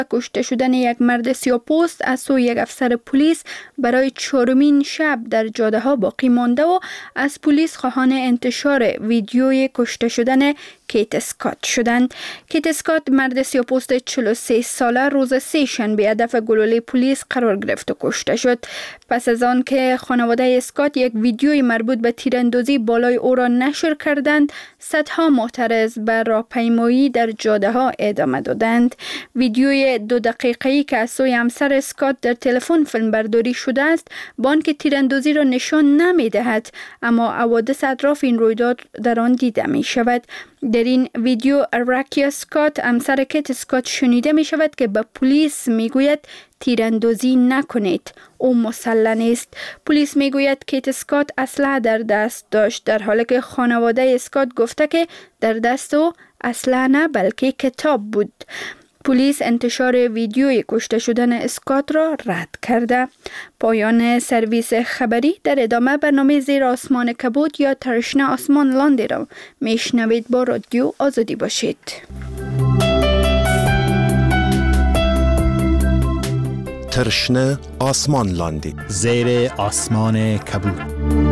کشته شدن یک مرد سیاه‌پوست از سوی یک افسر پلیس برای چهارمین شب در جاده ها باقی مانده و از پلیس خواهان انتشار ویدیوی کشته شدن کیت اسکات شدند. کیت اسکات مرد سیاه‌پوست 43 ساله روز سه شنبه هدف گلوله پلیس قرار گرفت و کشته شد. پس از آن که خانواده اسکات یک ویدیوی مربوط به تیراندازی بالای او را نشر کردند، صدها معترض بر راهپیمایی در جاده ها ادامه دادند. ویدیوی 2 دقیقه‌ای که از سوی همسر اسکات در تلفن فیلم برداری شده است، با آنکه تیراندازی را نشان نمی‌دهد، اما حوادث اطراف این رویداد در آن دیده می شود. در این ویدیو راکی اسکات همسر کیت اسکات شنیده می شود که به پلیس می گوید تیراندازی نکنید، او مسلح نیست. پلیس می گوید کیت اسکات اسلحه در دست داشت، در حالی که خانواده اسکات گفته که در دست او اسلحه نه بلکه کتاب بود. پلیس انتشار ویدیوی کشته شدن اسکات را رد کرده. پایان سرویس خبری. در ادامه برنامه زیر آسمان کبود یا ترشنه آسمان لاندی را میشنوید. با رادیو آزادی باشید. ترشنه آسمان لاندی، زیر آسمان کبود.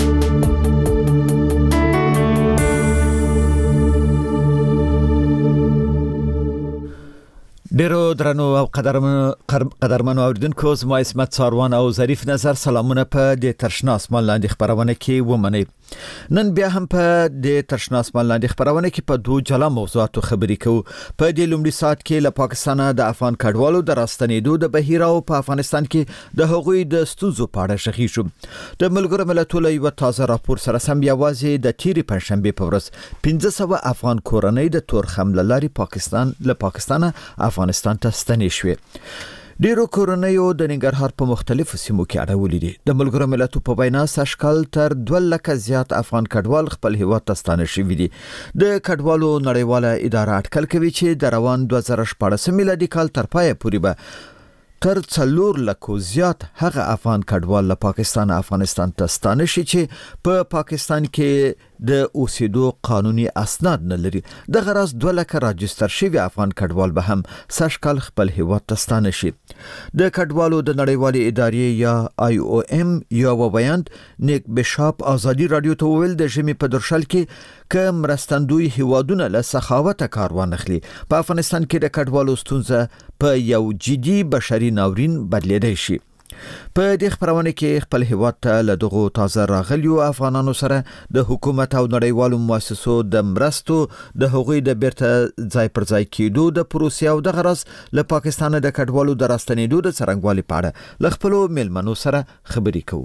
ډیرو درنو او قدرمنو اوریدونکو، زما اسمت ساروان او ظریف نظر سلامونه په د ترشنه آسمان لاندې خبرونه کې ومنئ. نن بیا هم په د ترشنه آسمان لاندې خبرونه کې په 2 جلا موضوعاتو خبرې کوو. په د لومړي ساعت کې له پاکستانه د افغان کډوالو د راستنېدو د بهیر او په افغانستان کې د هغوی د ستونزو په اړه شخیږو. د ملګرو ملتونو یو تازه راپور سره سم یوازې د تیرې پنځشنبې په ورځ 1500 افغان کورنۍ د تورخم له لارې پاکستانه افغانستان ته ستنې شوې. ډیرو کورنیو د ننګرهار په مختلفو سیمو کې اړولې دي. د ملګرو ملتونو په وینا سږکال تر 2 لکه زیات افغان کډوال خپل هیواد ته ستانه شوي دي. د کډوالو نړیواله اداره اټکل کوي چې د روان 2014 میلادي کال تر پایه پورې به تر 4 لکه زیات هغه افغان کډوال له پاکستان افغانستان ته ستانه شي چې په پاکستان کې د اوسېدو قانوني اسناد نه لري. د غرض 2 لکه راجستر شوی افغان کډوال به هم سږکال خپل هیواد ته ستانه شي. د کډوالو د نړیوالې ادارې یا IOM یا وبیاند نیک بشاپ ازادي رادیو ته ویل د ژمي په درشل کې که مرستندوی هیوادونه له سخاوت کار وانخلي، په افغانستان کې د کډوالو ستونزه په یو جدي بشري ناورین بدلیدای شي. په دې خبرونه کې خپل هیواد ته له دغو تازه راغلیو افغانانو سره د حکومت او نړیوالو مؤسسو د مرستو د هغوی د بیرته ځای پر ځای کېدو د پروسې او د غرض له پاکستان د کډوالو د راستنېدو د څرنګوالي په اړه له خپلو میلمنو سره خبرې کوو.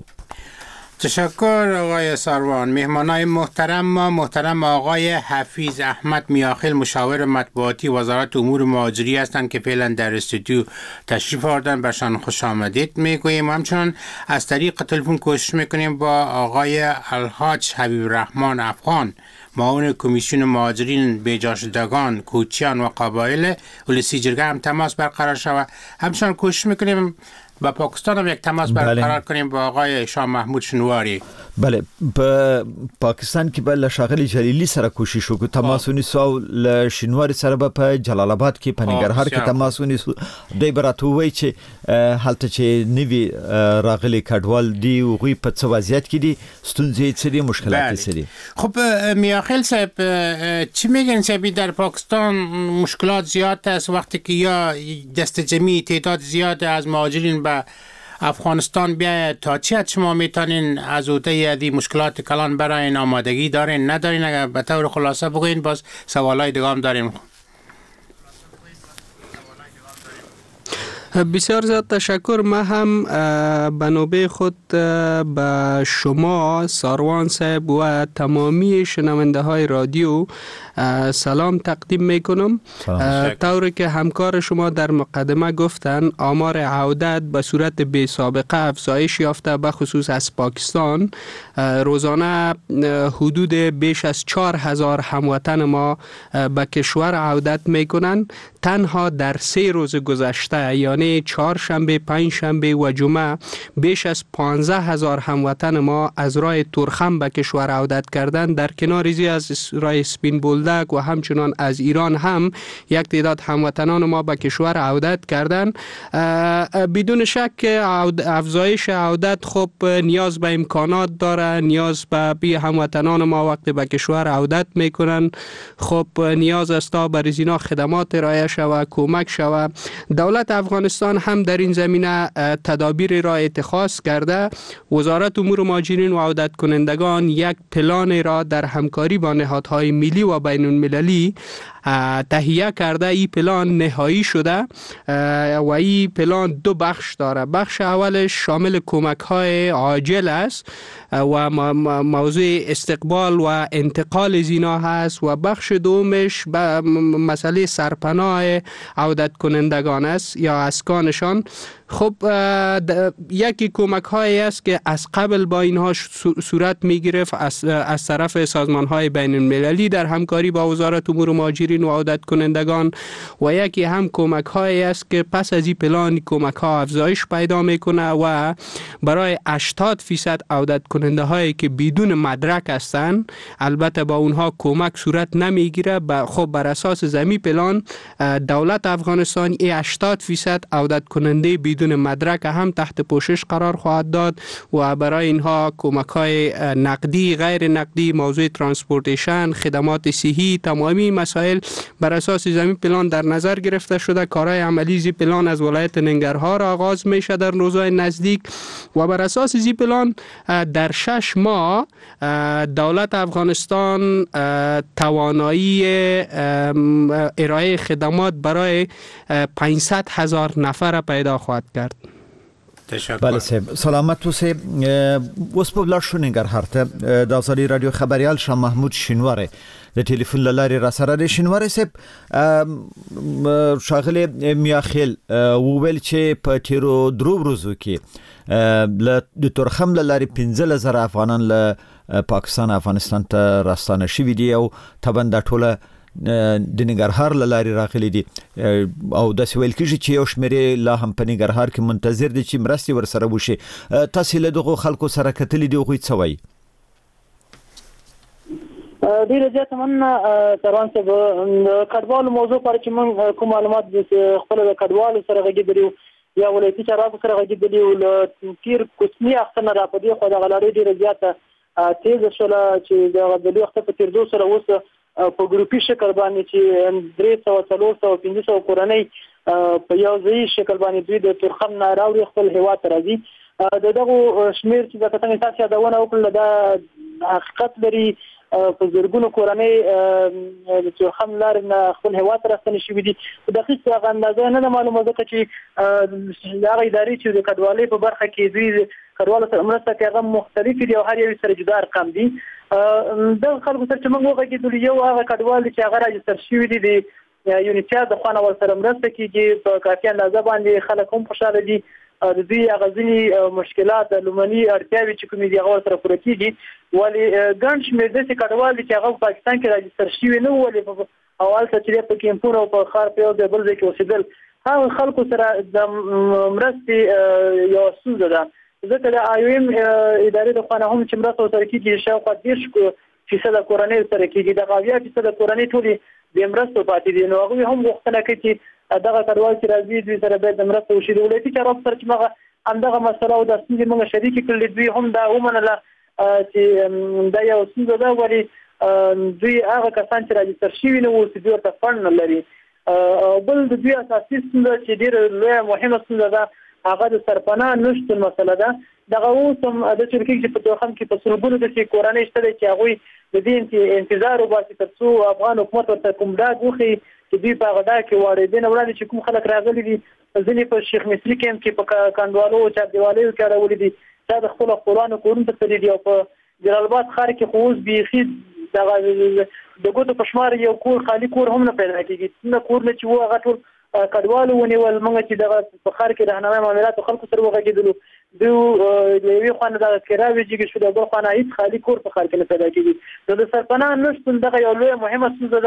تشکر آقای ساروان. مهمانای محترم آقای حفیظ احمد میاخیل مشاور مطبوعاتی وزارت امور مهاجری هستند که فعلا در استودیو تشریف آوردن. برشان خوش آمدید میگوییم. همچنان از طریق تلفن کوشش میکنیم با آقای الحاج حبیب الرحمن افغان معاون کمیسیون مهاجرین بیجاشدگان کوچیان و قبایل ولسی جرگه هم تماس برقرار شود. همچنان کوشش میکنیم با پاکستان هم یک تماس برقرار کنیم با آقای شاه محمود شنواری. بله، په پاکستان کې به له شاغلي جلیلی سره کوشش وکړو تماس ونیسو او له شنواری سره به په جلال آباد کې په ننګرهار کې تماس ونیسو. دوی به راته ووایي چې هلته چې نوي راغلي کډوال دي هغوی په څه وضعیت کې دي، ستونزې څه دي، مشکلات څه دي. خب میاخیل صاحب چی میگن صاحبی در پاکستان مشکلات زیاد است وقتی که یا دست جمعی تعداد زیاد از مهاجرین به افغانستان بیاید؟ تا چی حد شما میتونین از عهده ادی مشکلات کلان برای آمادگی دارین ندارین؟ اگر به طور خلاصه بگوین، باز سوالای دیگه هم داریم. بسیار زیاد تشکر. ما هم به نوبه خود به شما ساروان صاحب و تمامی شنونده های رادیو سلام تقدیم میکنم. طوری که همکار شما در مقدمه گفتن، آمار عودت به صورت بی سابقه افزایش یافته، به خصوص از پاکستان. روزانه حدود بیش از 4000 هموطن ما به کشور عودت میکنن. تنها در 3 روز گذشته یعنی چهارشنبه، پنجشنبه و جمعه بیش از 15,000 هموطن ما از راه تورخم به کشور عودت کردند. در کنار از راه سپین بولدک و همچنان از ایران هم یک تعداد هموطنان ما به کشور عودت کردند. بدون شک افزایش عودت خب نیاز به امکانات داره، نیاز به بی هموطنان ما وقتی به کشور عودت میکنن خب نیاز است تا بر اینا خدمات ارائه شود، کمک شود. دولت افغانستان هم در این زمینه تدابیر را اتخاذ کرده. وزارت امور مهاجرین و عودت کنندگان یک پلان را در همکاری با نهادهای ملی و بین المللی تهیه کرده. این پلان نهایی شده و این پلان 2 بخش داره. بخش اولش شامل کمک های عاجل است و موضوع استقبال و انتقال زینا هست و بخش دومش مسئله سرپناه عودت کنندگان است یا اسکانشان. خب یکی کمک هایی است که از قبل با اینها صورت می گرفت از طرف سازمان های بین المللی در همکاری با وزارت امور مهاجرین و عودت کنندگان و یکی هم کمک هایی است که پس از این پلان کمک ها افزایش پیدا میکنه و برای 80% عودت کننده هایی که بدون مدرک هستند البته با اونها کمک صورت نمیگیره. خب بر اساس زمین پلان دولت افغانستان این 80% عودت کننده بدون مدرک هم تحت پوشش قرار خواهد داد و برای اینها کمک های نقدی، غیر نقدی، موضوع ترانسپورتیشن، خدمات صحی، تمامی مسائل بر اساس زمین پلان در نظر گرفته شده. کارهای عملی زی پلان از ولایت ننگرهار آغاز میشه در روزهای نزدیک و بر اساس زی پلان در 6 ماه دولت افغانستان توانایی ارائه خدمات برای 500,000 نفر پیدا خواهد کرد. بله صاحب سلامت اوسئ. اوس په بلار شو ننګرهار ته د ازادي رادیو خبريال شاه محمود شینواری د ټلیفون لارې را سره د شینواری صاحب شاغله میاخیل وویل چې په تیرو درو ورځو کې د تورخم لارې 15,000 افغانان له پاکستان افغانستان ته راستانه شوي دي او تبند ټوله د ننګرهار لارې راغلي دي او د سویل کېږي چې یو شمېر لا هم په ننګرهار کې منتظر دي چې مرستې ورسره وشي. تاسو له دغه خلکو سره کتلې دي غوښتي څه وایي؟ ډیره زیاته مننه تران صاحب. د کډوالو موضوع پر چې موږ کوم معلومات خپل د کډوالو سره غږیدلو یا ولایتي چارواکو سره غږیدلو له تیر کوچني اختر نه را په دې خو د غلاري ډیره زیاته تیز شوله چې د وخت په تیر دو سره اوس په ګروپي شکل باندې چې 300 400 500 کورنۍ په یو ځای شکل باندې دوی د تورخم نه راوړي خپل هیواد ته راځي. دغه شمیر چې د کتنې تاسو یادونه وکړل دا حقیقت لري. په زرګونو کورنۍ د تورخم لارې نه خپل هیواد ته راستنې شوي دي. په دقیق هغه اندازه نه معلومه ده چې هغه ادارې چې د کډوالۍ په برخه کې دوی کډوالو سره مرسته کوي هغه مختلف دي او هر یو سره جدا ارقام دي. د خلکو سره چې موږ وغږېدلو یو هغه کډوال چې هغه راجستر شوي دي د یونیسیا د خوا نه ورسره مرسته کېږي. په کافي اندازه باندې خلک هم خوشحاله دي. د دوی هغه ځینې مشکلات د لومړني اړتیاوې چې کومې دي هغه ورسره پوره کېږي. ولې ګڼ شمېر داسې کډوال دي چې هغه په پاکستان کې راجستر شوي نه وو، ولې په هلته چې په کیمپونو او په ښار په یو ځای بل ځای کې اوسېدل. هغه خلکو سره د مرستې یوه ستونزه ده ځکه د IOM ادارې د خوا نه هم چې مرسته ورسره کېږي شاوخوا 30% کورنۍ سره کېږي. دغه 80% کورنۍ ټولې بې مرستو پاتې دي. نو هغوی هم غوښتنه کوي چې دغه کډوال چې راځي دوی سره باید د مرسته وشي. د ولایتي چارواکو سره چې موږ همدغه مسله او د ستونزې موږ شریکې کړلې دوی هم دا ومنله چې دا یو ستونزه ده. ولې دوی هغه کسان چې راجستر شوي نه وو چې دوی ورته فنډ نه لري. بل د دوی اساسي ستونزه چې ډېره لویه مهمه ستونزه ده هغه د سرپناه نشتون مسله ده. دغه اوس هم د ترکیې چې په تورخم کې په سلګونو داسې کورنۍ شته چې هغوی د دې انتظار وباسي تر څو افغان حکومت ورته کوم ډاډ وښیي چې دوی په هغه ډاډ کې واړېدې نه وړاندې چې کوم خلک راغلي دي ځینې په شیخ مصري کیمپ کې په کنډوالو او چاردیوالیو کې اړولي دي، چا د خپلو خپلوانو کورونو ته تللي دي. او په جلال آباد ښار کې خو اوس بیخي دغه د ګوتو په شمار یو کور خالي کور هم نه پیدا کېږي. څومره کورونه چې وو هغه ټول کډوالو ونیول. موږ چې دغه په ښار کې راهنمایي معاملاتو خلکو سره وغږېدلو دوی د یوې خوا نه دغه کراوې جګې شو، د بل خوا نه هېڅ خالي کور په ښار کې نه پیدا کېږي. نو د سرپناه نشتون دغه یو لویه مهمه ستونزه ده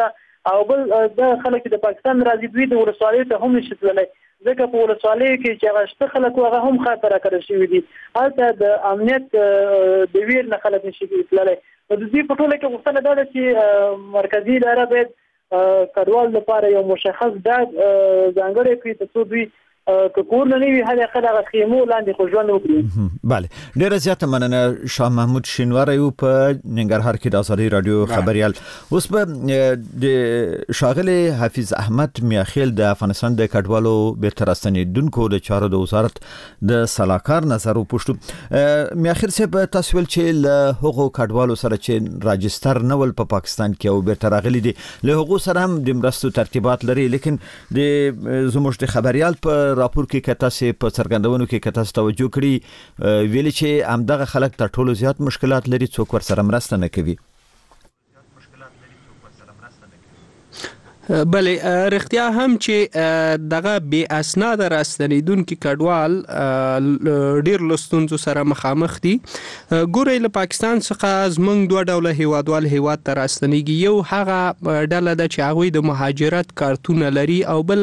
او بل د خلک د پاکستان راځي دوی د ولسوالیو ته هم نشي تللی ځکه په ولسوالیو کې چې هغه شته خلک هغه هم خطر کړی شوي دي هلته د امنیت د ویر نه خلک نشي تللی د دې په ټوله کې غوښتنه ده چې مرکزی اداره باید کډوال لپاره یو مشخص ډاډ ځانګړی کړي ترڅو دوی کور نه وي هغه خلک خیمو لاندې خو ژوند وکړي. بله ډیره زیاته مننه شاه محمود شینواری په ننګرهار کې د آزادي رادیو خبريال. اوس به د شاغل حفیظ احمد میاخیل د افغانستان د کډوالو بیرته راستنیدونکو د چارو د وزارت د سلاکار نظر وپوښتو. میاخیل صاحب تاسو ول چې له هغو کډوالو سره چې راجستر نه ول په پاکستان کې او بیرته راغلي دي له هغو سره هم د مرستو ترتیبات لري لیکن د زموږ د خبريال په راپور کې کته سي په څرګندونو کې کته توجه کړی ویل چې همدغه خلک تر ټولو زیات مشکلات لري څوک ور سره مرسته نه کوي. بله رښتیا هم چې دغه بې اسناد راستنیدونکي کډوال ډیر لستونزو سره مخامخ دي. ګورې له پاکستان څخه زمونږ دوه ډوله هیوادوال هیواد ته راستنیږي یو هغه ډله ده چې هغوی د مهاجرت کارتونه لري او بل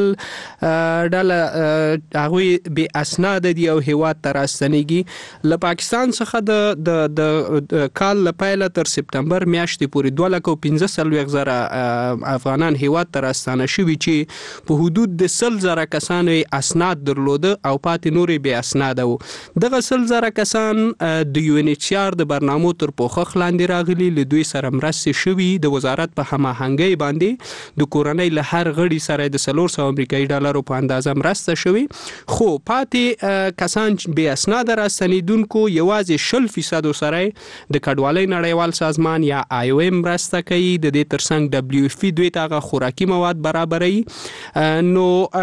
ډله هغوی بې اسناد دي او هیواد ته راستنیږي. له پاکستان څخه د کال له پیله تر سپتمبر میاشتې پورې 2,15,000 افغانان هیواد راستانه شوي چې په حدود د 100,000 کسانو اسناد درلوده او پاتې نورې بې اسناده وو. دغه 100,000 کسان د UNHCR د برنامو تر پوښښ لاندې راغلي له دوی سره مرستې شوي د وزارت په هماهنګۍ باندې د کورنۍ له هر غړي سره د 400 امریکایي ډالرو په اندازه مرسته شوي خو پاتې کسان بې اسناده راستنیدونکو یوازې 0% سره د کډوالۍ نړیوال سازمان یا IOM مرسته کوي. د دې ترڅنګ WFP دوی ته خوراکي مواد برابري نو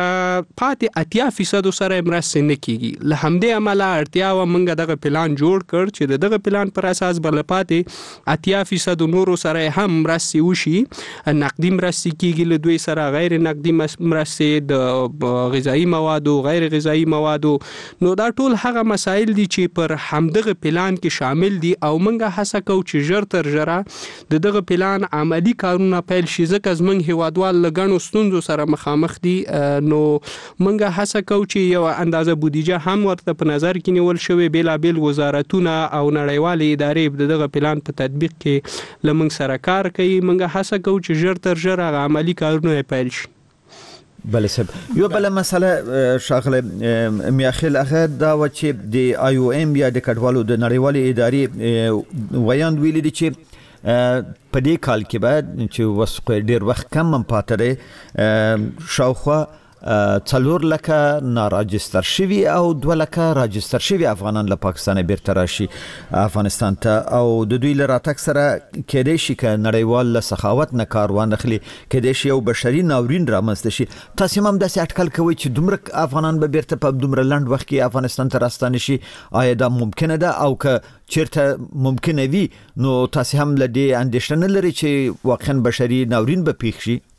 پاتې 80% سره مرسته نه کیږي. له همدې عمله اړتیا و موږ دغه پلان جوړ کړ چې دغه پلان پر اساس بل پاتې 80% نورو سره هم مرسته وشي. نقدي مرسته کیږي له دوی سره غیر نقدي مرسته د غذایی موادو غیر غذایی موادو. نو دا ټول هغه مسایل دي چې پر همدغه پلان کې شامل دي او موږ هڅه کوو چې ژر تر ژره دغه پلان عملی کارونه پیل شي ځکه زموږ هیوادوال لګڼو ستونزو سره مخامخ دي. نو موږ هڅه کوو چې یو اندازه بودیجه هم ورته په نظر کې نیول شوی بیلابیل وزارتونه او نړیوالې ادارې دغه پلان په تطبیق کې له موږ سره کار کوي. موږ هڅه کوو چې ژر تر ژره عملی کارونه پیل شي. بله صاحب یو بل مسله شاغله میاخیل هغه دا و چې د IOM یا د کډوالو د نړیوالې ادارې ویاند ویلي دي چې په دې کال کې بعد چې وسق ډیر وخت کم پاتره شاوخوا 4 لکه ناراجستر شوی او 2 لکه راجستر شوی افغانان له پاکستان بیرته راشي افغانستان ته او د دوی لپاره تک سره کېدې شي ک نړیوال له سخاوت نه کاروان اخلي کېدې شي او بشري ناورین رامنځته شي. تاسو هم داسې اټکل کوي چې دومره افغانان به بیرته په دومره لنډ وخت کې افغانستان ته راستانه شي آیا دا ممکنه ده او ک چیرته ممکنه وي نو تاسو هم لدی اندیشنه لري چې واقعا بشري ناورین به پیښ شي؟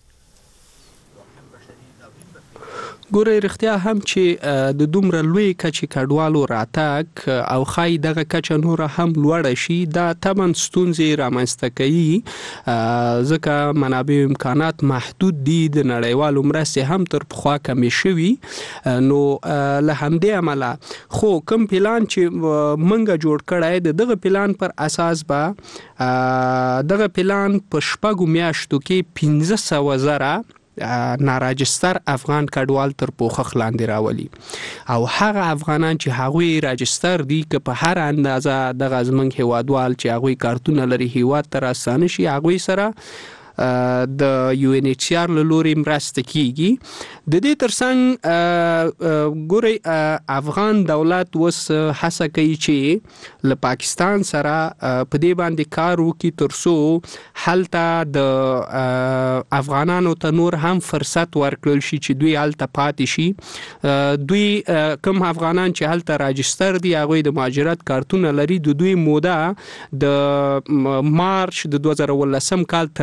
ګورې رښتیا هم چې د دومره لوی کچې کډوالو راتګ او خای دغه کچه نور هم لوړه شي دا طبعا ستونزې رامنځته کوي ځکه منابع امکانات محدود دي د نړیوالو مرستې هم تر پخوا کمې شوي. نو له همدې عمله خو کوم پلان چې موږ جوړ کړی دغه پلان پر اساس به دغه پلان په 6 میاشتو کې 15,000 ناراجستر افغان کډوال تر پوښښ لاندې راولي او هغه افغانان چې هغوی راجستر دي که په هر اندازه دغه زموږ هیوادوال چې هغوی کارتونه لري هیواد ته راستانه شي هغوی سره د UNHCR له لوري مرسته کیږي. د دې ترڅنګ ګورئ افغان دولت اوس هڅه کوي چې له پاکستان سره په دې باندې کار وکړي ترڅو هلته د افغانانو ته نور هم فرصت ورکړل شي چې دوی هلته پاتې شي. دوی کوم افغانان چې هلته راجستر دي هغوی د مهاجرت کارتونه لري د دوی موده د مارچ د 2019 کال تر مارچ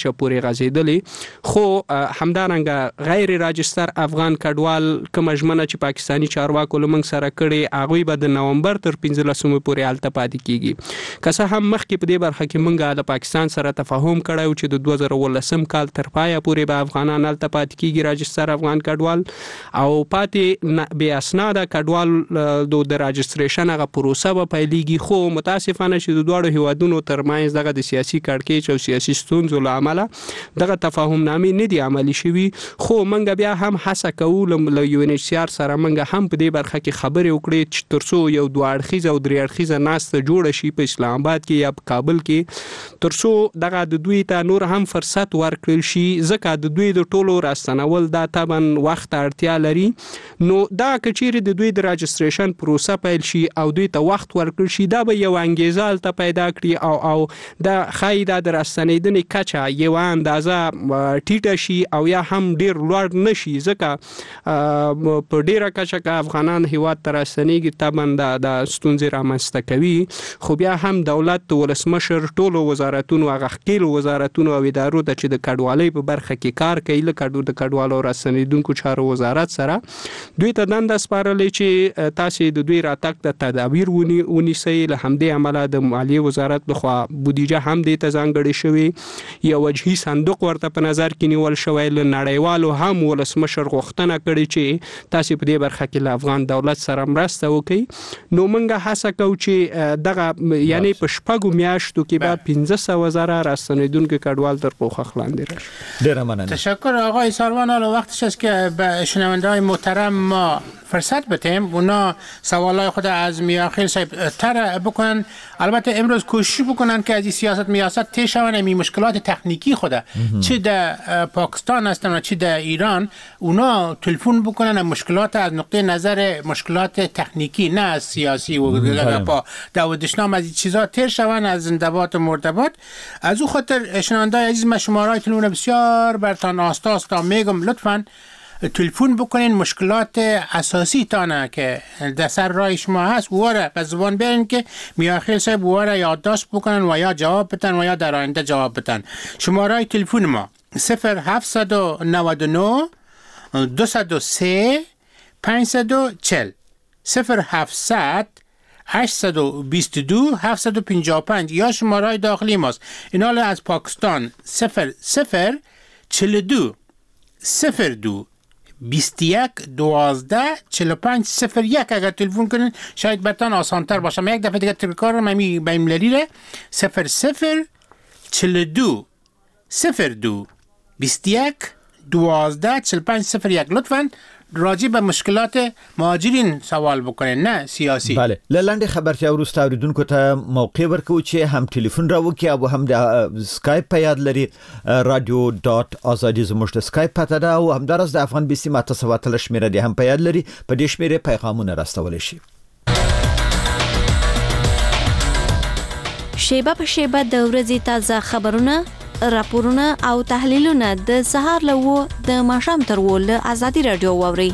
کچه پورې غځېدلې، خو همدارنګه غیر راجستر افغان کډوال کوم ژمنه چې پاکستانی چارواکو لمنګ سره کړي هغوی به د نومبر تر 15 پورې هلته پاتې کیږي. که څه هم مخکې په دې برخه کې موږ له پاکستان سره تفاهم کړی چې د 2019 کال تر پایه پورې به افغانان هلته پاتې کیږي راجستر افغان کډوال، او پاتې بې اسناده کډوال د راجستریشن هغه پروسه به پیلېږي. خو متاسفانه چې د دواړو هیوادونو ترمنځ دغه د سیاسي کړکېچ او سیاسي ستونزو له امله دغه تفاهم نامې نه دي عملي شوي. خو موږ بیا هم هڅه کوو له UNHCR سره موږ هم په دې برخه کې خبرې وکړې چې ترڅو یو دوه اړخیزه او درې اړخیزه ناسته جوړه شي په اسلام آباد کې یا په کابل کې، ترڅو دغه د دوی ته نور هم فرصت ورکړل شي، ځکه د دوی د ټولو راستنول دا طبعا وخت اړتیا لري. نو دا کچېرې د دوی د راجستریشن پروسه پیل شي او دوی ته وخت ورکړل شي، دا به یو انګیزه هلته پیدا کړي او دا ښایي دا د راستنېدنې کچه یوه اندازه ټیټه شي او یا هم ډېر لوړ نه شي، ځکه په ډېره کچه که افغانان هیواد ته راستنېږي طبعا دا ستونزې رامنځته کوي. خو بیا هم دولت د ولسمشر ټولو وزارتونو هغه ښکېلو وزارتونو او ادارو ته چې د کډوالۍ په برخه کې کار کوي، لکه د کډوالو راستنېدونکو چارو وزارت سره دوی ته دنده سپارلې چې تاسې د دوی راتګ ته تدابیر ونیسئ. له همدې امله د مالیې وزارت لخوا بودیجه هم دې ته ځانګړې شوې، یو وجهي صندوق ورته په نظر کې نیول شوی، له نړیوالو هم ولسمشر غوښتنه کړې چې تاسې په دې برخه کې له افغان دولت سره مرسته وکړي. نو موږ هڅه کوو چې دغه یعنی په شپږو میاشتو کې به 1500 زره راستنېدونکي کډوال تر پوښښ لاندې راشي. ډېره مننه. تشکر آقای ساروان. حالا وقتش است که به شنونده‌های محترم ما فرصت بدیم اونا سوالای خود از میاخیل صاحب طرح بکنن. البته امروز کوشش بکنن که از این سیاست میاست تشون این مشکلات تکنیکی خود چه در پاکستان هستن و چه در ایران اونا تلفن بکنن مشکلات از نقطه نظر مشکلات تکنیکی نه از سیاسی و با دعوتشنام از این چیزا تشون از زندبات و مردبات. از او خاطر شنونده‌های عزیز ما شماره‌های تلفن بسیار برتان آستا میگم لطفاً تلفن بکنین مشکلات اساسی تانه که در سر راه شما هست واره به زبان بیارین که میاخیل صاحب واره یادداشت بکنن و یا جواب بدن و یا در آینده جواب بدن. شماره تلفن ما 0799 203 540 0700 822 755 یا شماره داخلی ماست. اینا از پاکستان 0042 02 21 12 45 01 اگر تلفن کنین شاید برتان آسانتر باشه. من یک دفعه دیگه تکرار کنم با ایمیلی 0042 02 21 12 45 01. لطفاً راجع به مشکلات مهاجرین سوال بکنین نه سیاسی. بله لاندې خبرتیا وروسته اوریدونکو ته موقع ورکو چې هم ټلیفون راوکي او هم د اسکایپ په یاد لري radio.azadi زموږ د اسکایپ پته ده او هم درز د افغان بیسي ماته سواتل شمیره دي هم په یاد لري. په دې شمیره پیغامونه راستول شي. شیبه په شیبه د ورځې تازه خبرونه، راپورونه او تحلیلونه د سهار له د ماښام تر له آزادي رادیو واوري.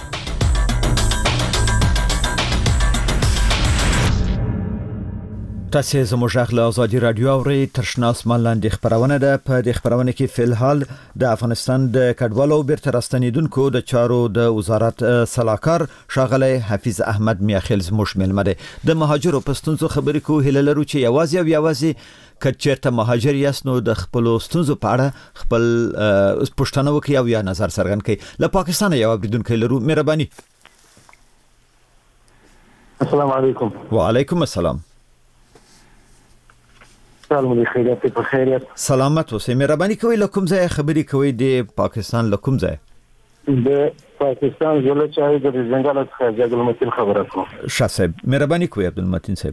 تاسو زموږ غږ له آزادي رادیو اوري. ترشنا اسمان لاندې خبرونه ده. په دې خبرونه کې فلحال د افغانستان د کډوالو بیرته راستنېدونکو د چارو د وزارت سلاکار شاغلی حفیظ احمد میاخیل زموږ ملمه ده. د مهاجرو پستونزو خبرې کو هله لرو چې یوازې کچېرته مهاجر یاست نو د خپل ستونزو په اړه خپل پوښتنه وکړئ او یا نظر څرګند کړئ. له پاکستان یو اوریدونکی لرو. مهرباني. السلام علیکم. وعلیکم السلام. سلام علیکم. په خیریت. سلامت اوسئ. مهرباني کوئ له کوم ځای خبرې کوئ؟ د پاکستان له کوم ځای؟ د پاکستان ضلع چای د زنګال څخه عبدالمتین خبره کوم. شاه صاحب مهرباني کوئ. عبدالمتین صاحب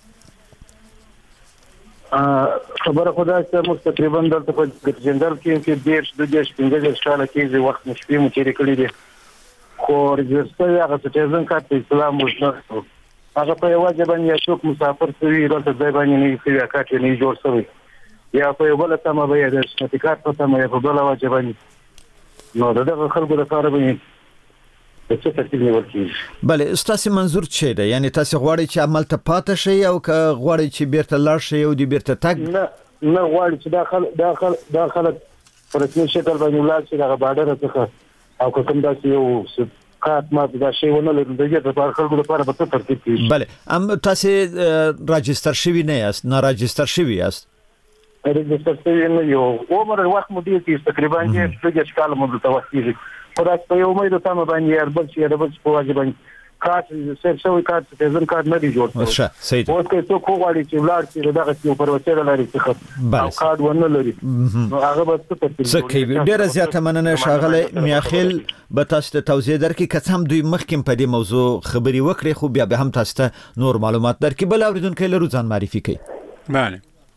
خبره خدای ته موږ تقریبا دلته په ګرځندل کې 15 کال کې وخت نشوي مو تیرې کړی دي خو رجسټر هغه سټیزن کارت اسلام مشنه هغه په یو ځای باندې څوک مسافر شوی دلته ځای باندې نه شي کارت نه جوړ شوی یا په یو بل تمه به د سټیکارت په تمه په بل ځای باندې نو دغه خلکو لپاره به څه تکلیف ورکړي. بله استاسو منظور څه دی؟ یعنی تاسو غواړئ چې عمل ته پاتې شئ او که غواړئ چې بیرته لاړ شئ او د بیرته تګ؟ نه نه غواړي چې دا خلک په رسمي شکل باندې ولاړ شي دغه بارډر څخه او کوم داسې یو کارت ما دا شی ونه لري د دې لپاره خلکو لپاره به څه ترتیب کیږي. بله تاسو راجستر شوی نه یاست، نه راجستر شوی یاست؟ راجستر شوی نه یو عمر وخت مو دی چې تقریبا یې 3 کال مو د توسيږي خو په یو مې د تاسو باندې اربل شي د بل په واجب باندې کارت سر شوی کارت ځین کارت نه دی جوړ شوی. صحیح. اوس که څوک وغواړي چې ولاړ شي دغه یو پروسه لري چې او کارت ونه لري نو هغه به څه ترتیب کوي. ډیره زیاته مننه ښاغلی میاخیل. به تاسو ته توضیح درکړي که هم دوی مخکې په دې موضوع خبري وکړي خو بیا به هم تاسو ته نور معلومات درکړي. بل اوریدونکو لرو ځان معرفي کړي. بله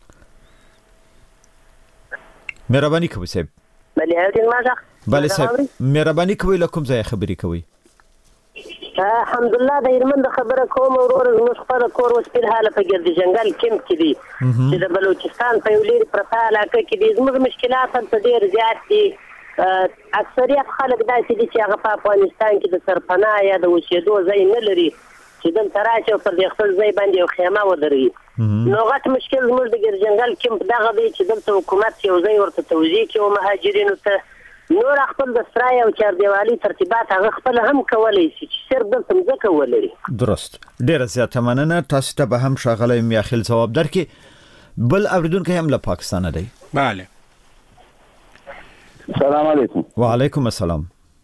مهرباني کوئ صاحب. بله صاحب مهرباني کوئ له کوم ځای خبري کوئ؟ الحمدلله د هلمند خبره کوم ورور زموږ خپل کور اوس په حاله په ګرد جنگل کیمپ کې دي چې د بلوچستان په یو لري پرته علاقه کې دي. زموږ مشکلات هم ډېر زیات دي. اکثریت خلک داسې دي چې هغه په افغانستان کې د سرپناه یا د اوسېدو ځای نه لري چې دلته راشي او پر دې خپل ځای باندې یو خیمه ودروي. نو غټ مشکل زموږ د ګرد جنگل کیمپ دغه دی چې دلته حکومت یو ځای ورته توزیع کړي مهاجرینو ته. نور خپل د سرای او چاردیوالي ترتیبات هغه خپل هم کولای شي چې صرف دلته مځکه ولري. درست. ډیره زیاته مننه. تاسو ته به هم ښاغلی میاخیل ځواب درکړي. بل اوریدونکی هم له پاکستان دی. بله السلام علیکم. وعلیکم السلام.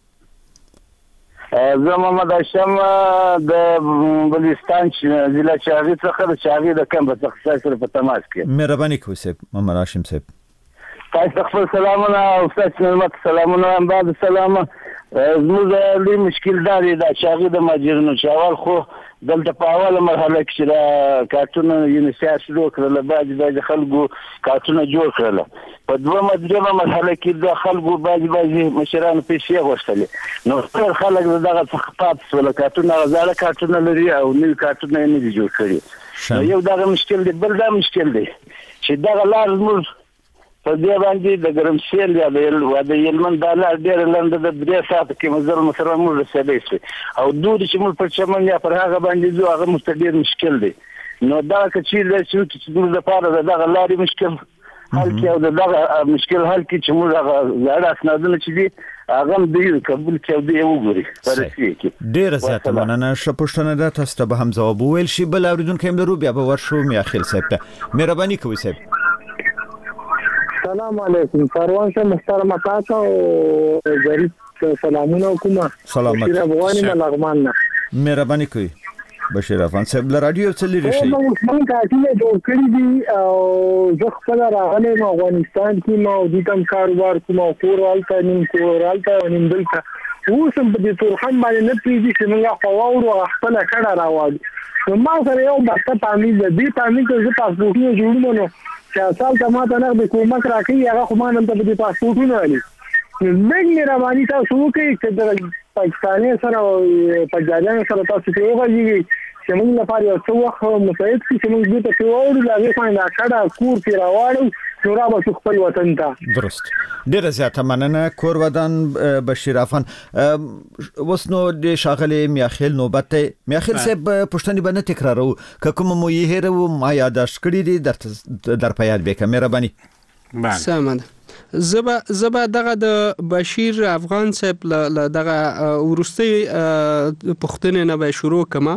زه محمد هاشم د بلوچستان ضلع چاغي څخه د چاغي د کمپ څخه سره په تماس کې. مهرباني کوئ صاحب محمد هاشم صاحب. تاسو خپل سلامونه او تاسو نعمت سلامونه هم بعد سلام. زموږ لوی مشکل دا دی د شاغي د ماجرونو چاول خو دلته په اوله مرحله کې چې دا کارتونه یونیسیار شروع کړل بعض خلکو کارتونه جوړ کړل. په دوه درېمه مرحله کې د خلکو بعض مشرانو پیسې غوښتلې نو ټول خلک دغه څخه پاتې شول. کارتونه غزاله کارتونه لري او نوي کارتونه نه دي جوړ کړي. یو دغه مشکل دی. بل دا مشکل دی چې دغه لار زموږ په دې باندې د ګرمسیل یا د هلمند د لار ډېره لنډه د 3 ساعته کې مزل مسره موږ رسېدلی شو او دوی چې موږ پر چمن یا پر هغه باندې ځو هغه موږ ته ډېر مشکل دی. نو دا که چیرې چې موږ لپاره دغه لارې مشکل حل کړي او دغه مشکل حل کړي چې موږ هغه زاړه اسنادونه چې دي هغه هم دوی قبول کړي او دوی وګوري په رسمي کې. ډېره زیاته مننه. ښه پوښتنه ده. تاسو ته به هم ځواب وویل شي. بل اوریدونکی هم لرو بیا به ورشو میاخیل صاحب ته. مهرباني کوئ صاحب. السلام علیکم. سروان شه محترم تاسو او ظریف سلامونه کوم. سلامت. بشیر افغانی ملغمان نه. مهرباني کوئ بشیر افغان صاحب له رادیو څه لري شي. موږ کارتونه جوړ کړی دي او زه خپل راغلی افغانستان کې ما د کوم کاروبار کوم او کورالته نیم کورالته نیم دلته اوس هم په دې تورخم باندې نه پیږي چې موږ خواورو خپل کړه راوړو. نو ما سره یو بسته تعمیل دي تعمیل ته زه پاسپورټونه جوړوم نو چې اصل ته ما ته نه د کومک راکړي هغه خو ما نن ته د پاسپورټونه علي لږ مهرباني تاسو وکړئ چې د پاکستاني سره او پنجابیانو سره تاسو ته وغږیږئ چې موږ لپاره یو څه وخت مساعد کړي چې موږ دې ته وورو د هغې باندې کډه کور کې راواړو نو را به خپل وطن ته. درست. ډېره زیاته مننه. کور ودان بشیر افغان. اوس نو د ښاغلي میاخیل نوبت دی. میاخیل صاحب پوښتنې به نه تکرارو که کومه مو یې هېره وو ما یاداشت کړي دي در په یاد بیکه. مهرباني. سمه ده. زبا دغه د بشیر افغان صاحب له دغه ورستي پښتنې نه به شروع کما.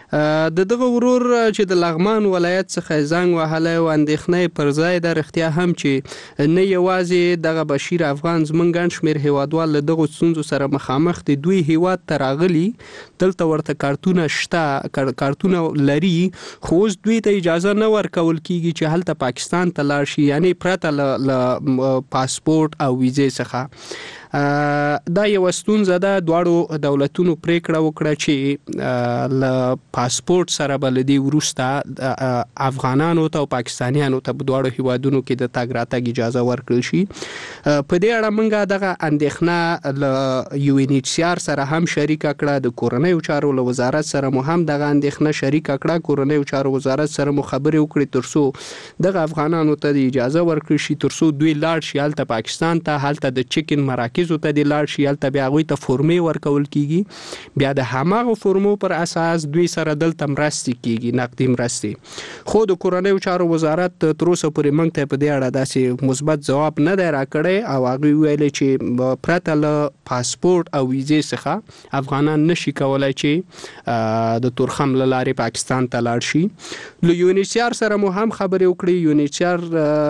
دغه ورور چې د لغمان ولایت څخه زنګ وهله او اندېښنې پر ځای د اختیار هم چې نه یوازې دغه بشیر افغان زمونږ ګڼ شمېر هیوادوال له دغه ستونزو سره مخامخ دي. دوی هیواد ته راغلي دلته ورته کارتونه شته کارتونه لري خو اوس دوی ته اجازه نه ورکول کیږي چې هلته پاکستان ته لاړ شي یعنی پرته له پاسپورت او ویزې څخه. دا یو ستونزه ده. دواړو دولتونو پریکړه وکړه چې له پاسپورت سره بلدي ورسته افغانانو ته او پاکستانیانو ته په دواړو هیوادونو کې د تګ راتګ اجازه ورکړل شي. په دې اړه موږ دغه اندېښنه له یو ان ایچ سی آر سره هم شریکه کړه. د کورنیو چارو له وزارت سره مو هم دغه اندېښنه شریکه کړه. کورنیو چارو وزارت سره مو خبرې وکړې ترڅو دغه افغانانو ته د اجازه ورکړل شي ترڅو دوی لاړ شي هلته پاکستان ته. هلته د چیک ان مراکز مراکزو ته د لاړ شي، هلته بیا هغوی ته فورمې ورکول کیږي، بیا د هماغه فورمو پر اساس دوی سره دلته مرستې کیږي، نقدي مرستې. خو د کورنیو چارو وزارت تر اوسه پورې موږ ته په دې اړه داسې مثبت ځواب نه دی راکړی او هغوی ویلي چې پرته له پاسپورت او ویزې څخه افغانان نشي کولی چې د تورخم له لارې پاکستان ته لاړ شي. له یونیسیار سره مو هم خبرې وکړې. یونیسیار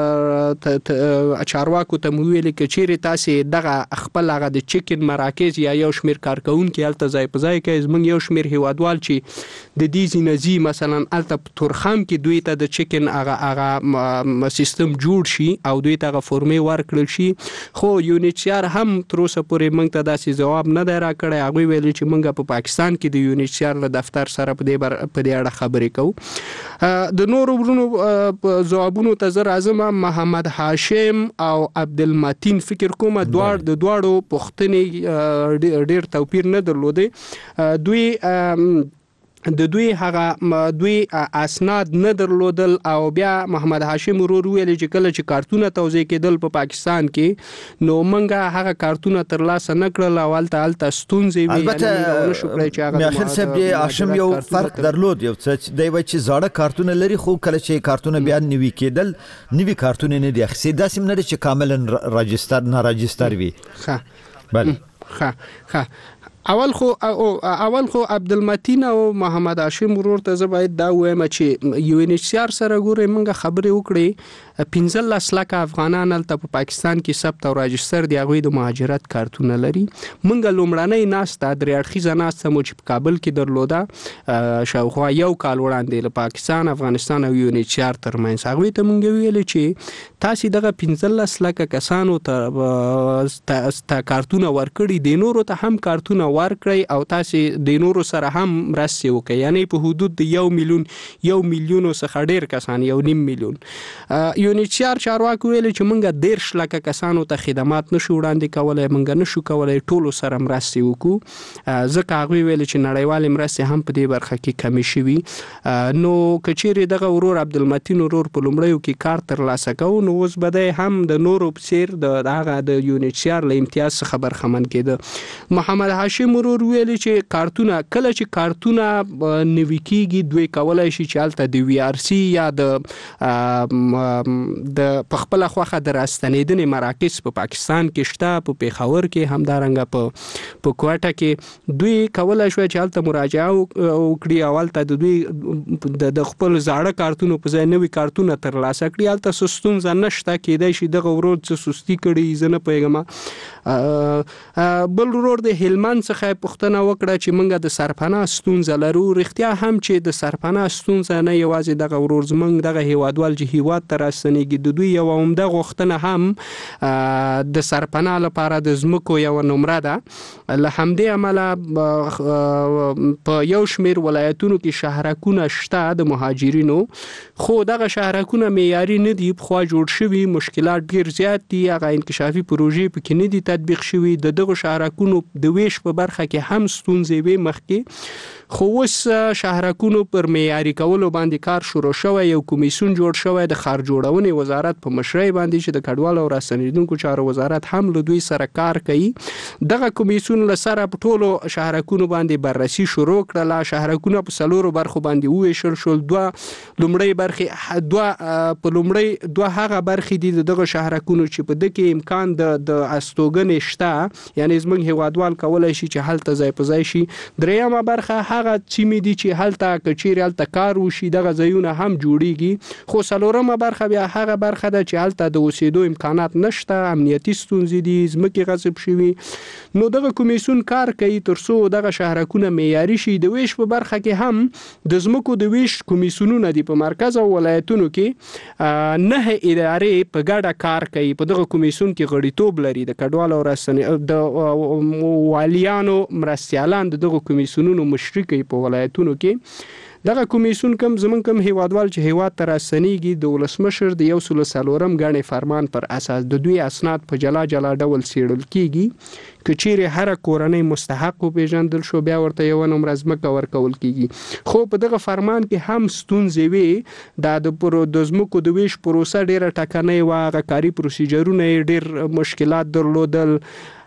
چارواکو ته مو ویلي که چیرې تاسې دغه خپل هغه د چکن مراکز یا یو شمېر کارکوونکي هلته ځای په ځای کوي، زموږ یو شمېر هیوادوال چې د دې ځینه ځي مثلا هلته په تورخم کې دوی ته د چکن هغه سیستم جوړ شي او دوی ته هغه فورمې ورکړل شي. خو یونیسیار هم تر اوسه پورې موږ ته داسې ځواب نه دی راکړی. هغوی ویلي چې موږ په پاکستان کې د یونیسیار له دفتر سره په دې اړه خبرې کوو. د نورو ورونو ځوابونو ته زه راځم. محمد هاشم او عبدالمتین فکر کوم د دواړو پوښتنې ډېر توپیر نه درلودی. دوی اسناد نه درلودل او بیا محمد هاشم ورور ویل چې کله چې کارتونه توزیع کېدل په پاکستان کې نو موږ هغه کارتونه ترلاسه نه کړل او هلته ستونزې وي. البته میاخیل صاحب هاشم یو فرق درلود، یو څه دی چې زاړه کارتونه لري خو کله چې کارتونه بیا نوي کېدل نوي کارتونه نه دي اخیستي، داسې نه دی چې کاملا نه راجستر وي. ښه اول خو عبدالمتین او محمد هاشم ورور ته زه باید دا ووایم چې یونیسیار سره ګورئ موږ خبرې وکړې 15 لکه افغانان هلته په پاکستان کې ثبت او راجستر دي، هغوی د مهاجرت کارتونه لري. موږ لومړنۍ ناسته درې اړخیزه ناسته مو چې په کابل کې درلوده شاوخوا یو کال وړاندې له پاکستان، افغانستان او یونیسیار ترمنځ، هغوی ته موږ ویلې چې تاسې دغه 15 لکه کسانو ته کارتونه ورکړي، د نورو ته هم کارتونه ورکړئ او تاسې د نورو سره هم مرستې وکړئ، یعنی په حدود د 1 میلیون څخه ډېر کسان 1.5 میلیون. یونیسیار چارواکو ویلي چې موږ 13 لکه کسانو ته خدمات نشو وړاندې کولی، موږ نشو کولی ټولو سره مرستې وکړو، ځکه هغوی ویلي چې نړیوالې مرستې هم په دې برخه کې کمې شوي. نو که چیرې دغه ورور عبدالمتین ورور په لومړیو کې کار ترلاسه کوو نو اوس به دی هم د نورو په څېر د هغه د یونیسیار له امتیاز څخه برخمن کېده. محمد هاشم ورور ویلي چې کارتونه کله چې کارتونه نوي کېږي دوی کولی شي چې هلته د وی آر سی یا د پخپله خوښه د راستنېدنې مراکز په پاکستان کې شته، په پېښور کې همدارنګه په کوټه کې دوی کولی شوی چې هلته مراجعه وکړي او هلته د دوی د خپل زاړه کارتونو په ځای نوي کارتونه ترلاسه کړي. هلته څه ستونزه نشته، کېدای شي دغه ورور څه سستي کړي، زه نه پوهېږم. بل ورور د هلمند څخه یې پوښتنه وکړه چې موږ د سرپناه ستونزه لرو. رښتیا هم چې د سرپناه ستونزه نه یوازې دغه ورور زموږ دغه هیوادوال چې هیواد ته راستنېږي د دوی یو عمده غوښتنه هم د سرپناه لپاره د ځمکو یو نمره ده. له همدې امله په یو شمېر ولایتونو کې شهرکونه شته د مهاجرینو، خو دغه شهرکونه معیاري نه دي، پخوا جوړ شوي، مشکلات ډېر زیات دي، هغه انکشافي پروژې پکې نه دي تطبیق شوي. د دغو شهرکونو د ویش په برخه کې هم ستونزې وې مخکې، خو اوس شهرکونو پر معیاري کولو باندې کار شروع شوی. یو کمیسیون جوړ شوی د ښار جوړونې وزارت په مشرۍ باندې چې د کډوالو او راستنېدونکو چارو وزارت هم له دوی سره کار کوي. دغه کمیسیون له سره په ټولو شهرکونو باندې بررسي شروع کړله. شهرکونه په 4 برخو باندې وویشل شول. دوه هغه برخې دي دغه شهرکونو چې په دغه امکان د استوګنې شته، یعنی زموږ هیوادوال کولی شي چې هلته ځای په ځای شي. دریمه برخه هغه سیمې دي چې هلته که چیرې هلته کار وشي دغه ځایونه هم جوړیږي. خو 4مه برخه بیا هغه برخه ده چې هلته د اوسېدو امکانات نشته، امنیتي ستونزې دي، ځمکې غصب شوي. نو دغه کمیسیون کار کوي تر څو دغه شهرکونه معیاري شي. د ویش په برخه کې هم د ځمکو د ویش کمیسیونونه دي په مرکز او ولایتونو کې 9 ادارې په ګډه کار کوي. په دغه کمیسیون کې غړیتوب لري د کډوالو او د والیانو مرستیالان دغه کمیسیونونو مشري کوي په ولایتونو کې. دغه کمیسیون زمونږ کوم هیوادوال چې هیواد ته راستنېږي د ولسمشر د 140 ګڼې فرمان پر اساس د دوی اسناد په جلا جلا ډول څېړل کېږي. که چیرې هره کورنۍ مستحق وپېژندل شو بیا ورته یوه نمره ځمکه ورکول کېږي. خو په دغه فرمان کې هم ستونزې وې. دا د ځمکو د ویش پروسه ډېره ټکنۍ وه، هغه کاري پروسیجرونه یې ډېر مشکلات درلودل.